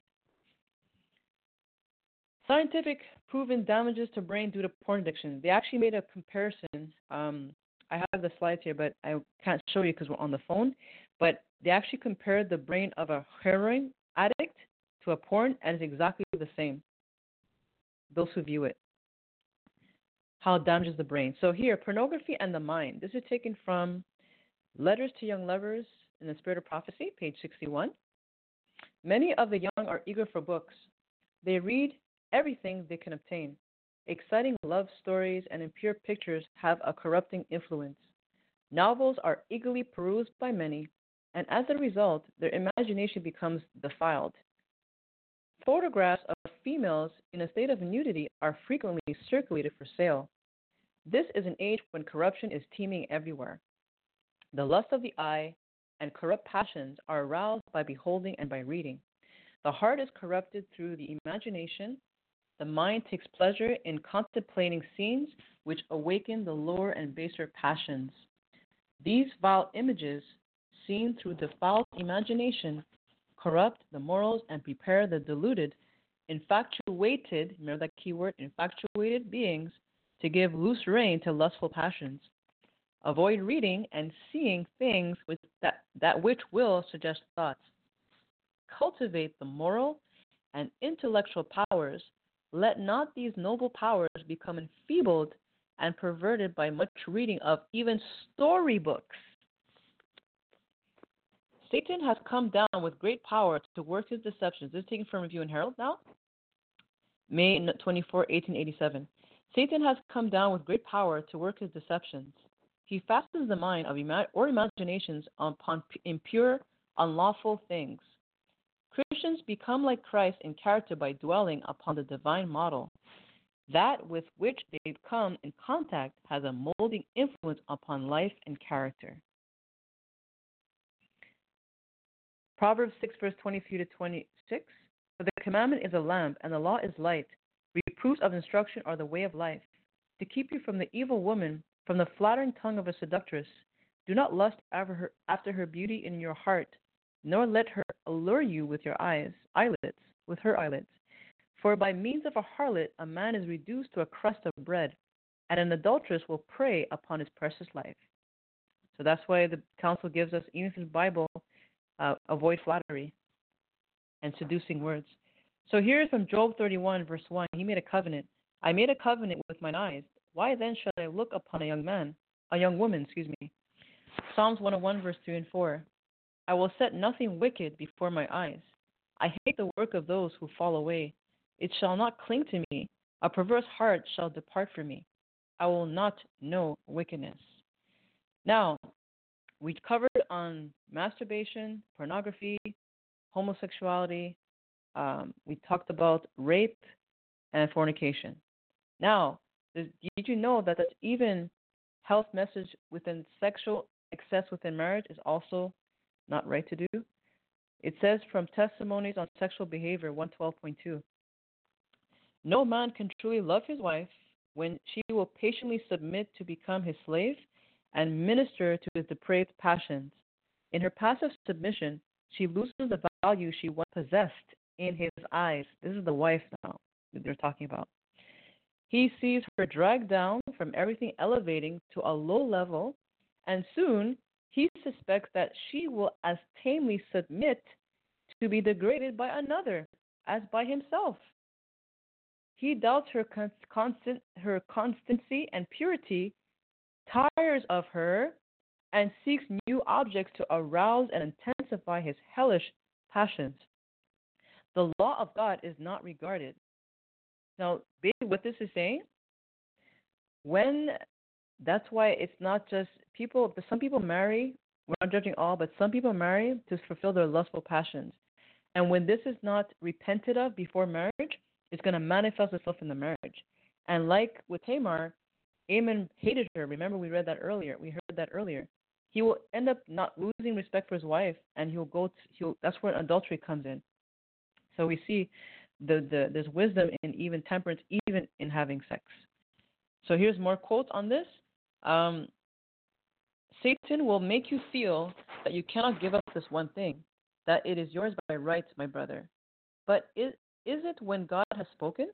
Scientific proven damages to brain due to porn addiction. They actually made a comparison. I have the slides here, but I can't show you because we're on the phone. But they actually compared the brain of a heroin addict to a porn, and it's exactly the same. Those who view it. How it damages the brain. So here, pornography and the mind. This is taken from Letters to Young Lovers in the Spirit of Prophecy, page 61. Many of the young are eager for books. They read everything they can obtain. Exciting love stories and impure pictures have a corrupting influence. Novels are eagerly perused by many, and as a result, their imagination becomes defiled. Photographs of females in a state of nudity are frequently circulated for sale. This is an age when corruption is teeming everywhere. The lust of the eye and corrupt passions are aroused by beholding and by reading. The heart is corrupted through the imagination. The mind takes pleasure in contemplating scenes which awaken the lower and baser passions. These vile images, seen through defiled imagination, corrupt the morals and prepare the deluded, infatuated, remember that key word, infatuated beings, to give loose rein to lustful passions. Avoid reading and seeing things that which will suggest thoughts. Cultivate the moral and intellectual powers. Let not these noble powers become enfeebled and perverted by much reading of even storybooks. Satan has come down with great power to work his deceptions. This is taken from Review and Herald now. May 24, 1887. Satan has come down with great power to work his deceptions. He fastens the mind of imaginations upon impure, unlawful things. Christians become like Christ in character by dwelling upon the divine model. That with which they come in contact has a molding influence upon life and character. Proverbs 6, verse 23 to 26. For the commandment is a lamp, and the law is light. Reproofs of instruction are the way of life. To keep you from the evil woman, from the flattering tongue of a seductress, do not lust after her beauty in your heart, nor let her allure you with your eyelids, with her eyelids. For by means of a harlot, a man is reduced to a crust of bread, and an adulteress will prey upon his precious life. So that's why the counsel gives us, even in the Bible, avoid flattery and seducing words. So here's from Job 31, verse 1. He made a covenant. I made a covenant with mine eyes. Why then shall I look upon a young woman? Psalms 101, verse 3 and 4. I will set nothing wicked before my eyes. I hate the work of those who fall away. It shall not cling to me. A perverse heart shall depart from me. I will not know wickedness. Now, we covered on masturbation, pornography, homosexuality. We talked about rape and fornication. Now, did you know that even health message within sexual excess within marriage is also not right to do? It says from Testimonies on Sexual Behavior 112.2, no man can truly love his wife when she will patiently submit to become his slave and minister to his depraved passions. In her passive submission, she loses the value she once possessed in his eyes. This is the wife now that they're talking about. He sees her dragged down from everything elevating to a low level, and soon he suspects that she will as tamely submit to be degraded by another as by himself. He doubts her constancy and purity, tires of her, and seeks new objects to arouse and intensify his hellish passions. The law of God is not regarded. Now, basically what this is saying, that's why it's not just people, some people marry, we're not judging all, but some people marry to fulfill their lustful passions. And when this is not repented of before marriage, it's going to manifest itself in the marriage. And like with Tamar, Amnon hated her. Remember, we read that earlier. We heard that earlier. He will end up not losing respect for his wife, and that's where adultery comes in. So we see there's wisdom in even temperance, even in having sex. So here's more quotes on this. Satan will make you feel that you cannot give up this one thing, that it is yours by right, my brother. But is it when God has spoken?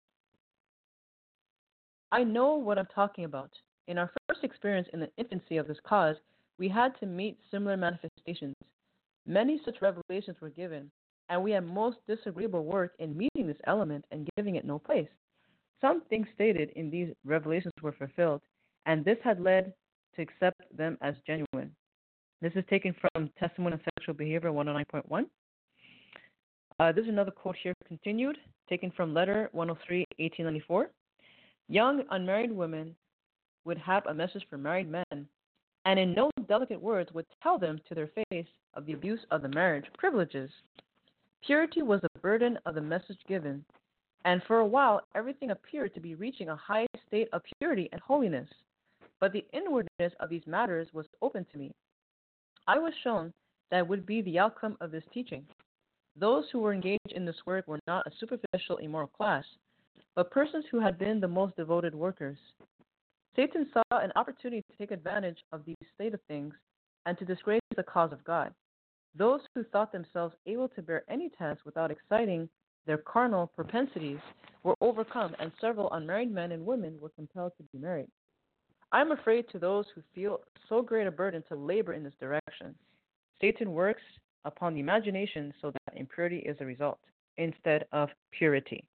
I know what I'm talking about. In our first experience in the infancy of this cause, we had to meet similar manifestations. Many such revelations were given, and we had most disagreeable work in meeting this element and giving it no place. Some things stated in these revelations were fulfilled, and this had led to accept them as genuine. This is taken from Testimony on Sexual Behavior 109.1. This is another quote here continued, taken from Letter 103, 1894. Young unmarried women would have a message for married men, and in no delicate words would tell them to their face of the abuse of the marriage privileges. Purity was the burden of the message given, and for a while everything appeared to be reaching a high state of purity and holiness. But the inwardness of these matters was open to me. I was shown that would be the outcome of this teaching. Those who were engaged in this work were not a superficial immoral class, but persons who had been the most devoted workers. Satan saw an opportunity to take advantage of these state of things and to disgrace the cause of God. Those who thought themselves able to bear any test without exciting their carnal propensities were overcome, and several unmarried men and women were compelled to be married. I am afraid to those who feel so great a burden to labor in this direction. Satan works upon the imagination so that impurity is the result instead of purity.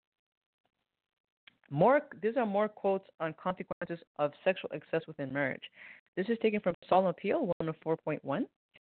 These are more quotes on consequences of sexual excess within marriage. This is taken from Solemn Appeal 104.1.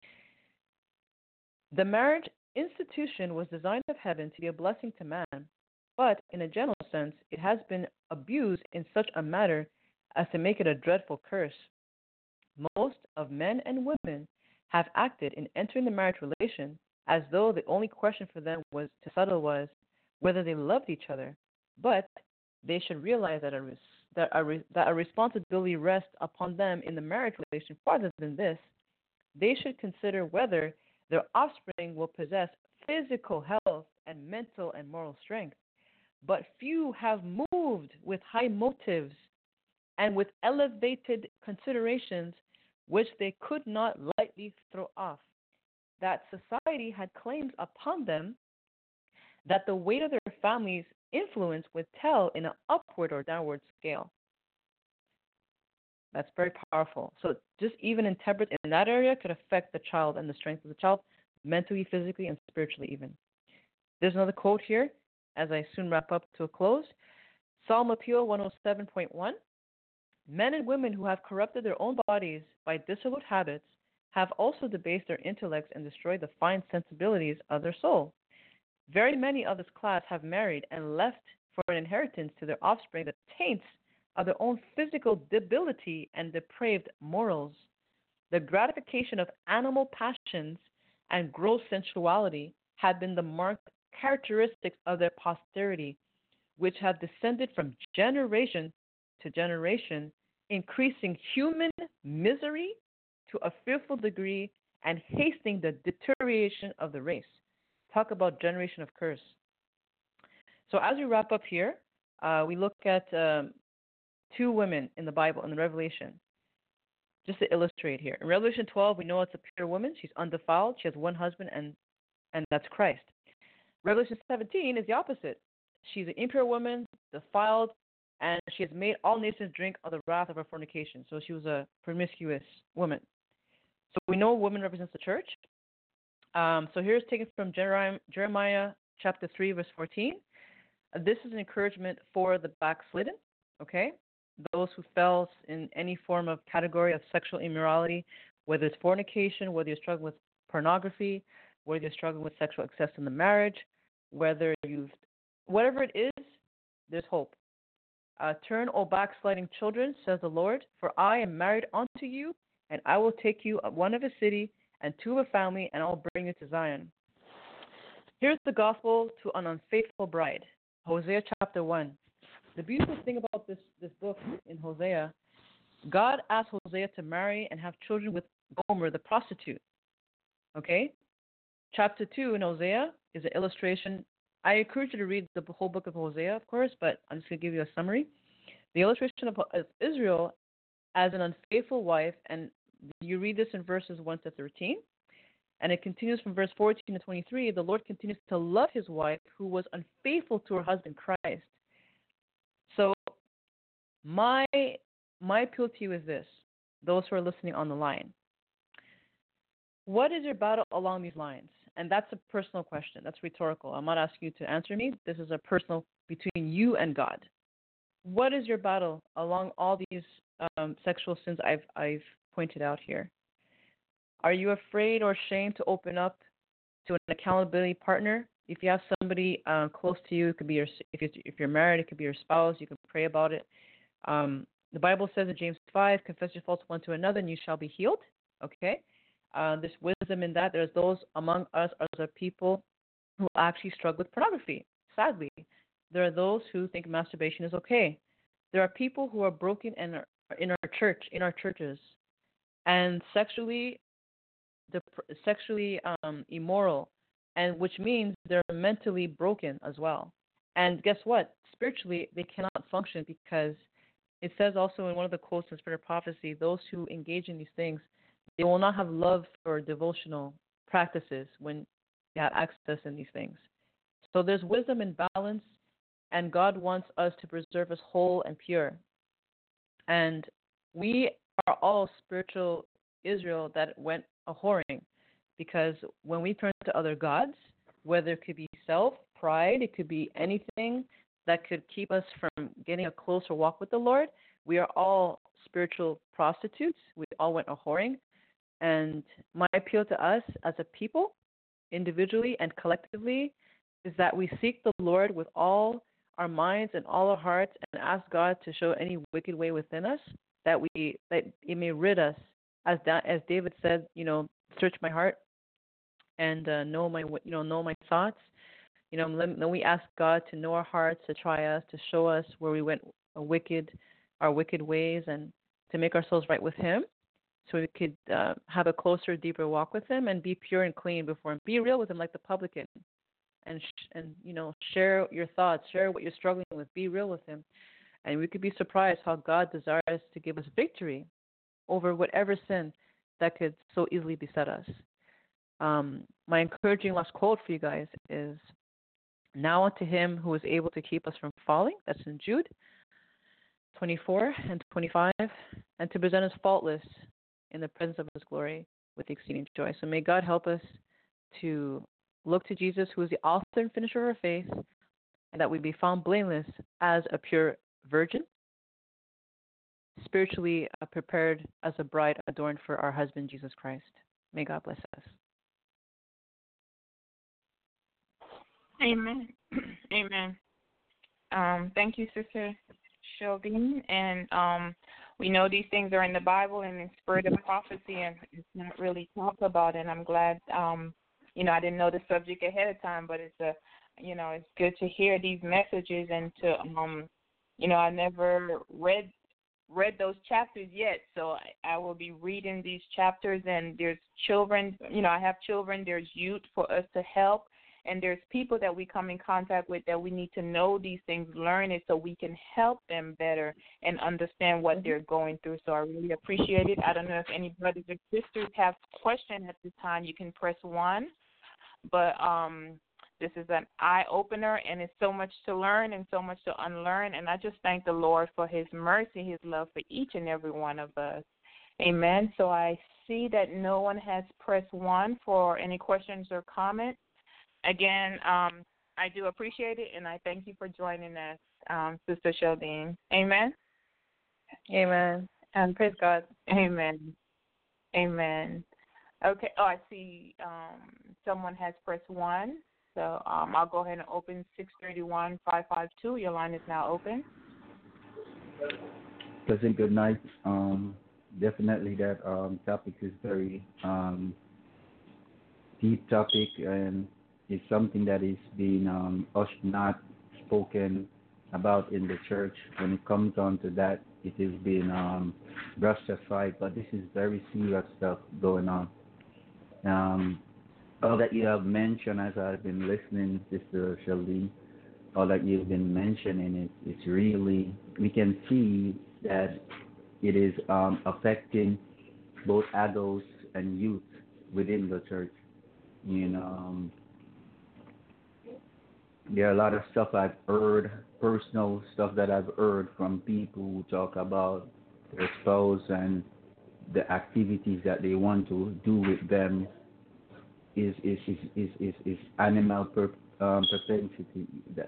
The marriage institution was designed of heaven to be a blessing to man, but in a general sense, it has been abused in such a manner as to make it a dreadful curse. Most of men and women have acted in entering the marriage relation as though the only question for them was to settle was whether they loved each other, but they should realize that a responsibility rests upon them in the marriage relation farther than this. They should consider whether their offspring will possess physical health and mental and moral strength. But few have moved with high motives and with elevated considerations which they could not lightly throw off. That society had claims upon them that the weight of their family's influence would tell in an upward or downward scale. That's very powerful. So just even intemperate in that area could affect the child and the strength of the child, mentally, physically, and spiritually even. There's another quote here, as I soon wrap up to a close. Psalm Appeal 107.1. Men and women who have corrupted their own bodies by dissolute habits have also debased their intellects and destroyed the fine sensibilities of their soul. Very many of this class have married and left for an inheritance to their offspring the taints of their own physical debility and depraved morals. The gratification of animal passions and gross sensuality have been the marked characteristics of their posterity, which have descended from generation to generation, increasing human misery to a fearful degree and hastening the deterioration of the race. Talk about generation of curse. So as we wrap up here, we look at two women in the Bible, in the Revelation. Just to illustrate here. In Revelation 12, we know it's a pure woman. She's undefiled. She has one husband, and that's Christ. Revelation 17 is the opposite. She's an impure woman, defiled, and she has made all nations drink of the wrath of her fornication. So she was a promiscuous woman. So we know a woman represents the church. So here's taken from Jeremiah chapter 3, verse 14. This is an encouragement for the backslidden, okay? Those who fell in any form of category of sexual immorality, whether it's fornication, whether you're struggling with pornography, whether you're struggling with sexual excess in the marriage, whether whatever it is, there's hope. Turn, O backsliding children, says the Lord, for I am married unto you, and I will take you one of a city and two of a family, and I will bring you to Zion. Here's the gospel to an unfaithful bride. Hosea chapter 1. The beautiful thing about this book in Hosea, God asked Hosea to marry and have children with Gomer, the prostitute. Okay? Chapter 2 in Hosea is an illustration. I encourage you to read the whole book of Hosea, of course, but I'm just going to give you a summary. The illustration of Israel as an unfaithful wife, and you read this in verses 1 to 13, and it continues from verse 14 to 23. The Lord continues to love his wife who was unfaithful to her husband Christ. So my appeal to you is this, those who are listening on the line. What is your battle along these lines? And that's a personal question. That's rhetorical. I'm not asking you to answer me. This is a personal between you and God. What is your battle along all these sexual sins I've pointed out here? Are you afraid or ashamed to open up to an accountability partner? If you have somebody close to you, it could be if you're married, it could be your spouse. You can pray about it. The Bible says in James 5, confess your faults one to another, and you shall be healed. Okay, there's wisdom in that. There's those among us as a people who actually struggle with pornography. Sadly, there are those who think masturbation is okay. There are people who are broken and are in our churches, and sexually immoral, and which means they're mentally broken as well. And guess what? Spiritually, they cannot function because it says also in one of the quotes in Spirit of Prophecy, those who engage in these things, they will not have love for devotional practices when they have access in these things. So there's wisdom and balance, and God wants us to preserve us whole and pure. And we are all spiritual Israel that went a-whoring, because when we turn to other gods, whether it could be self, pride, it could be anything that could keep us from getting a closer walk with the Lord, we are all spiritual prostitutes. We all went a-whoring. And my appeal to us as a people, individually and collectively, is that we seek the Lord with all our minds and all our hearts and ask God to show any wicked way within us, that He may rid us. As David said, search my heart and know my thoughts. Then we ask God to know our hearts, to try us, to show us where we went our wicked ways, and to make ourselves right with Him, so we could have a closer, deeper walk with Him and be pure and clean before Him. Be real with Him like the publican, and share your thoughts, share what you're struggling with. Be real with Him, and we could be surprised how God desires to give us victory over whatever sin that could so easily beset us. My encouraging last quote for you guys is, now unto Him who is able to keep us from falling, that's in Jude 24 and 25, and to present us faultless in the presence of His glory with exceeding joy. So may God help us to look to Jesus, who is the author and finisher of our faith, and that we be found blameless as a pure virgin, spiritually prepared as a bride adorned for our husband, Jesus Christ. May God bless us. Amen. Amen. Thank you, Sister Shelby. And we know these things are in the Bible and in Spirit of Prophecy, and it's not really talked about. And I'm glad, I didn't know the subject ahead of time, but it's it's good to hear these messages and to, I never read those chapters yet, so I will be reading these chapters. And there's children, I have children, there's youth for us to help. And there's people that we come in contact with that we need to know these things, learn it, so we can help them better and understand what they're going through. So I really appreciate it. I don't know if any brothers or sisters have questions at this time. You can press 1. But this is an eye-opener, and it's so much to learn and so much to unlearn. And I just thank the Lord for his mercy, his love for each and every one of us. Amen. So I see that no one has pressed 1 for any questions or comments. Again, I do appreciate it, and I thank you for joining us, Sister Sheldine. Amen. Amen. And praise God. Amen. Amen. Okay. Oh, I see someone has pressed 1. So I'll go ahead and open 631-552. Your line is now open. Pleasant good night. Definitely that topic is very deep topic, and it's something that is being not spoken about in the church. When it comes on to that, it is being brushed aside. But this is very serious stuff going on. All that you have mentioned as I've been listening, Sister Sheldine, all that you've been mentioning, it's really, we can see that it is affecting both adults and youth within the church. You know, there are a lot of stuff I've heard, personal stuff that I've heard from people who talk about their spouse and the activities that they want to do with them is animal propensity,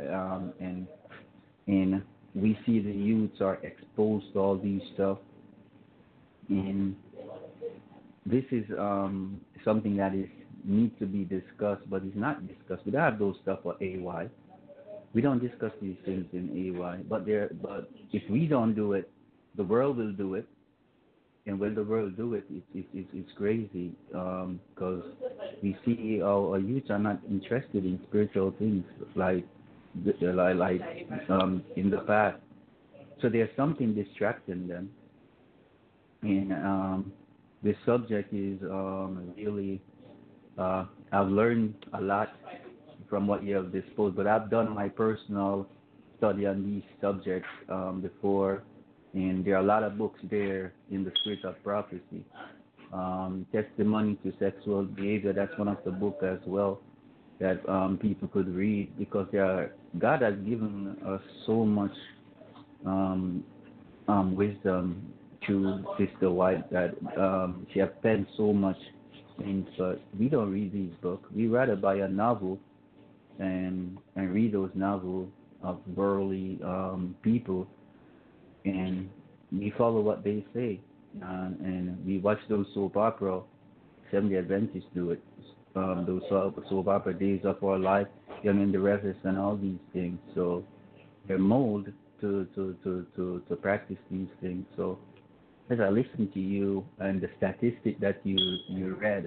and we see the youths are exposed to all these stuff, and this is something that is need to be discussed, but it's not discussed. We don't have those stuff for AY. We don't discuss these things in AY, but if we don't do it, the world will do it. And when the world do it, it's crazy, because we see our youth are not interested in spiritual things like in the past. So there's something distracting them. And this subject is really, I've learned a lot from what you have disposed, but I've done my personal study on these subjects before. And there are a lot of books there in the Spirit of Prophecy. Testimony to Sexual Behavior, that's one of the books as well that people could read, because God has given us so much wisdom through Sister White that she has penned so much things, but we don't read these books. We rather buy a novel and read those novels of worldly people, and we follow what they say, and we watch those soap opera. Seventh-day Adventists do it. Those soap opera, Days of Our Life, Young and the Restless, and all these things. So they're molded to practice these things. So as I listen to you and the statistic that you read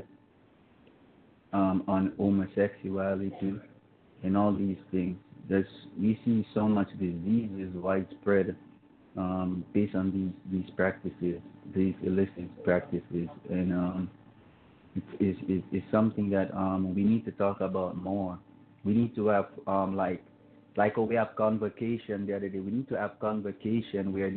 on homosexuality and all these things, we see so much disease is widespread based on these practices, these illicit practices, and it's something that we need to talk about more. We need to have like we have convocation the other day. We need to have convocation where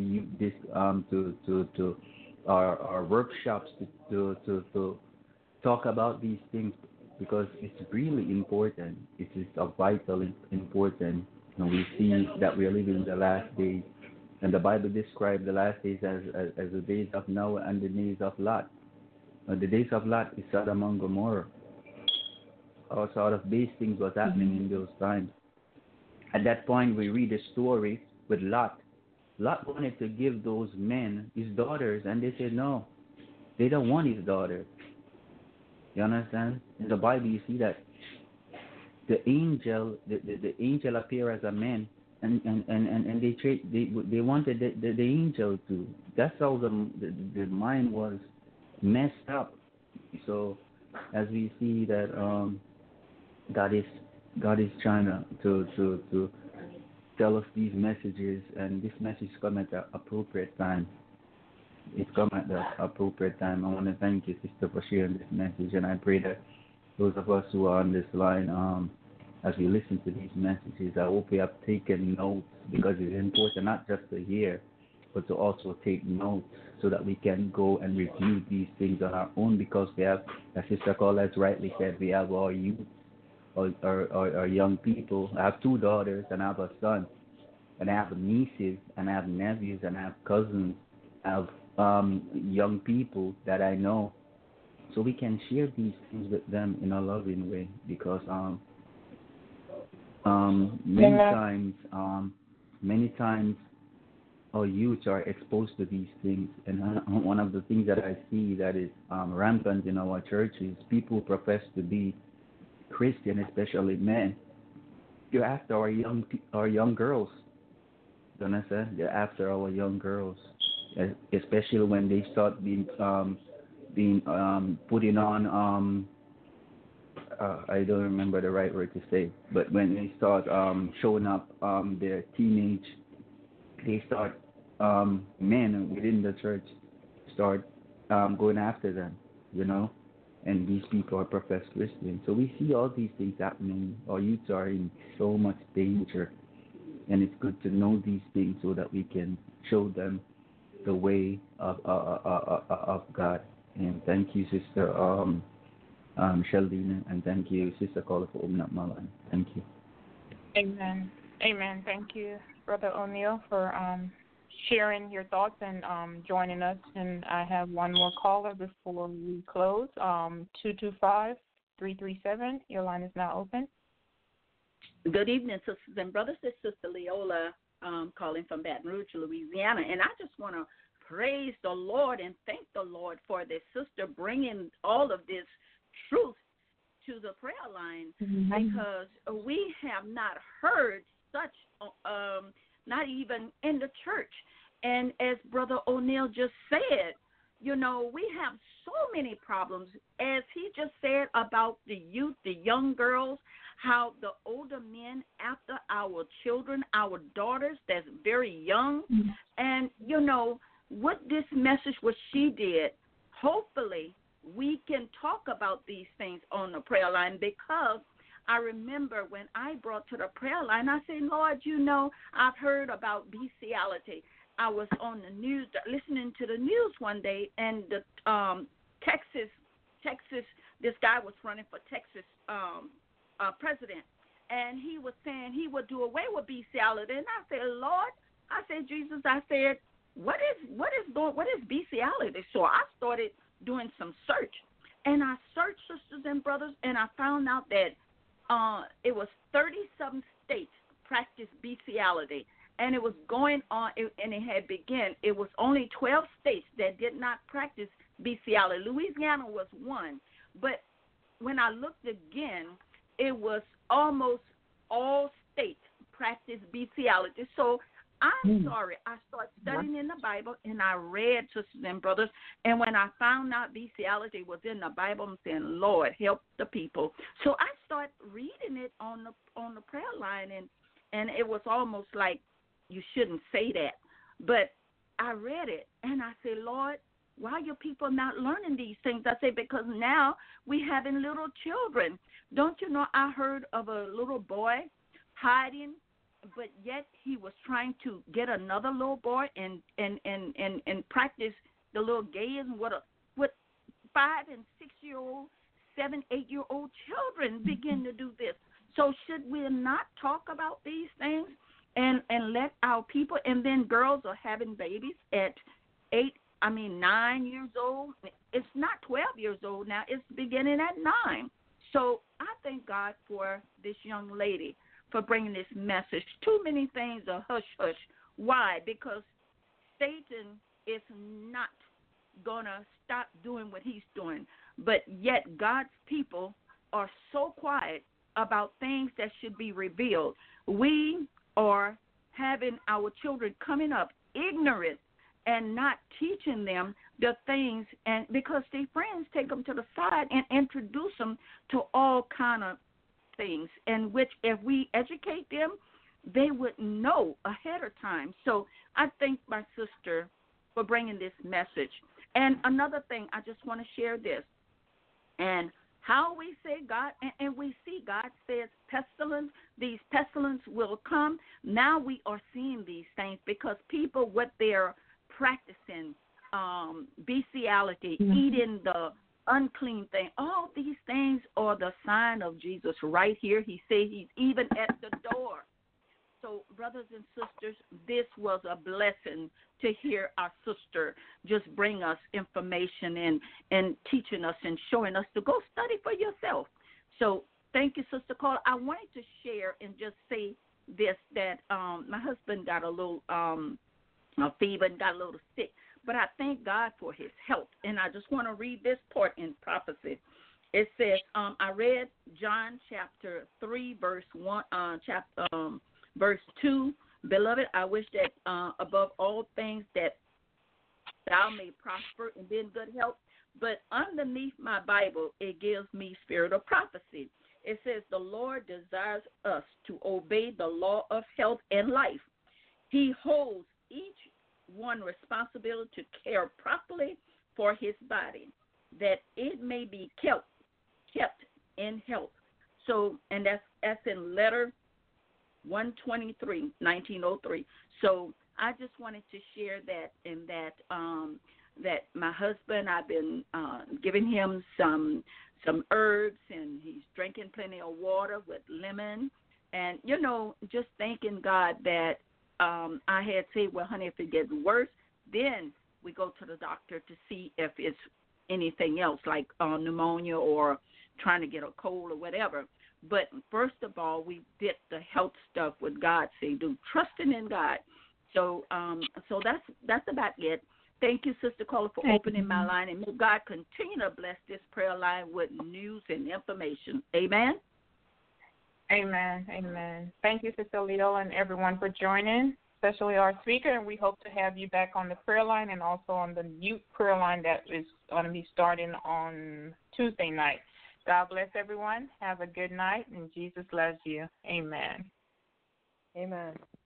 to our workshops to talk about these things, because it's really important. It is of vital importance. And we see that we are living in the last days. And the Bible describes the last days as the days of Noah and the days of Lot. The days of Lot is Sodom and Gomorrah. All sort of base things was happening in those times. At that point, we read a story with Lot. Lot wanted to give those men his daughters, and they said no. They don't want his daughter. You understand? In the Bible, you see that the angel appear as a man. And they wanted the angel to. That's how the mind was messed up. So as we see that God is trying to tell us these messages, and this message come at the appropriate time. It's come at the appropriate time. I want to thank you, Sister, for sharing this message, and I pray that those of us who are on this line as we listen to these messages. I hope we have taken notes, because it's important not just to hear, but to also take notes so that we can go and review these things on our own, because we have, as Sister Carla has rightly said, we have our youth, our young people. I have 2 daughters and I have a son, and I have nieces and I have nephews and I have cousins. I have young people that I know, so we can share these things with them in a loving way, because many times our youth are exposed to these things, and one of the things that I see that is rampant in our churches, people profess to be Christian, especially men. They're after our young girls. You understand? They're after our young girls, especially when they start being putting on I don't remember the right word to say, but when they start showing up their teenage, they start men within the church start going after them, and these people are professed Christians. So we see all these things happening. Our youths are in so much danger, and it's good to know these things so that we can show them the way of God. And thank you, Sister Sheldina, and thank you, Sister Carla, for opening up my line. Thank you. Amen. Amen. Thank you, Brother O'Neill, for sharing your thoughts and joining us. And I have one more caller before we close. 225-337. Your line is now open. Good evening, sisters and brothers. It's Sister Leola calling from Baton Rouge, Louisiana. And I just want to praise the Lord and thank the Lord for this sister bringing all of this truth to the prayer line, because we have not heard such, not even in the church. And as Brother O'Neill just said, we have so many problems. As he just said about the youth, the young girls, how the older men after our children, our daughters that's very young. And, what this message, what she did, hopefully we can talk about these things on the prayer line, because I remember when I brought to the prayer line, I said, Lord, I've heard about bestiality. I was on the news, listening to the news one day, and the Texas, this guy was running for Texas president, and he was saying he would do away with bestiality. And I said, Lord, I said, Jesus, I said, what is bestiality? So I started doing some search, and I searched, sisters and brothers, and I found out that it was 30-some states practiced bestiality, and it was going on, and it had begun. It was only 12 states that did not practice bestiality. Louisiana was one, but when I looked again, it was almost all states practiced bestiality. So I'm sorry. I started studying in the Bible, and I read, sisters and brothers, and when I found out bestiality was in the Bible, I'm saying, Lord, help the people. So I started reading it on the prayer line, and it was almost like you shouldn't say that. But I read it, and I said, Lord, why are your people not learning these things? I said, because now we having little children. Don't you know, I heard of a little boy hiding, but yet he was trying to get another little boy and practice the little gayism with 5 and 6-year-old, 7, 8-year-old children begin to do this. So should we not talk about these things and let our people, and then girls are having babies at 9 years old. It's not 12 years old now. It's beginning at 9. So I thank God for this young lady for bringing this message. Too many things are hush-hush. Why? Because Satan is not going to stop doing what he's doing. But yet God's people are so quiet about things that should be revealed. We are having our children coming up ignorant and not teaching them the things, and because their friends take them to the side and introduce them to all kind of things, and which if we educate them, they would know ahead of time. So I thank my sister for bringing this message. And another thing, I just want to share this, and how we say God, and we see God says pestilence, these pestilence will come. Now we are seeing these things because people, what they're practicing, bestiality, eating the unclean thing, all these things are the sign of Jesus right here. He said he's even at the door. So, brothers and sisters, this was a blessing to hear our sister just bring us information and teaching us and showing us to go study for yourself. So, thank you, Sister Carla. I wanted to share and just say this, that my husband got a little fever and got a little sick, but I thank God for his health. And I just want to read this part in prophecy. It says, I read John chapter 3, verse 1, verse 2, Beloved, I wish that above all things that thou may prosper and be in good health. But underneath my Bible, it gives me spirit of prophecy. It says, the Lord desires us to obey the law of health and life. He holds each one responsible to care properly for his body, that it may be kept in health. So, and that's in letter 123, 1903. So I just wanted to share that, and that my husband, I've been giving him some herbs, and he's drinking plenty of water with lemon, and just thanking God that I had said, well, honey, if it gets worse, then we go to the doctor to see if it's anything else like pneumonia or trying to get a cold or whatever. But first of all, we did the health stuff with God, say do, trusting in God. So so that's about it. Thank you, Sister Carla, for opening my line, and may God continue to bless this prayer line with news and information. Amen. Amen. Amen. Thank you, Sister Leola, and everyone for joining, especially our speaker, and we hope to have you back on the prayer line and also on the youth prayer line that is going to be starting on Tuesday night. God bless everyone. Have a good night, and Jesus loves you. Amen. Amen.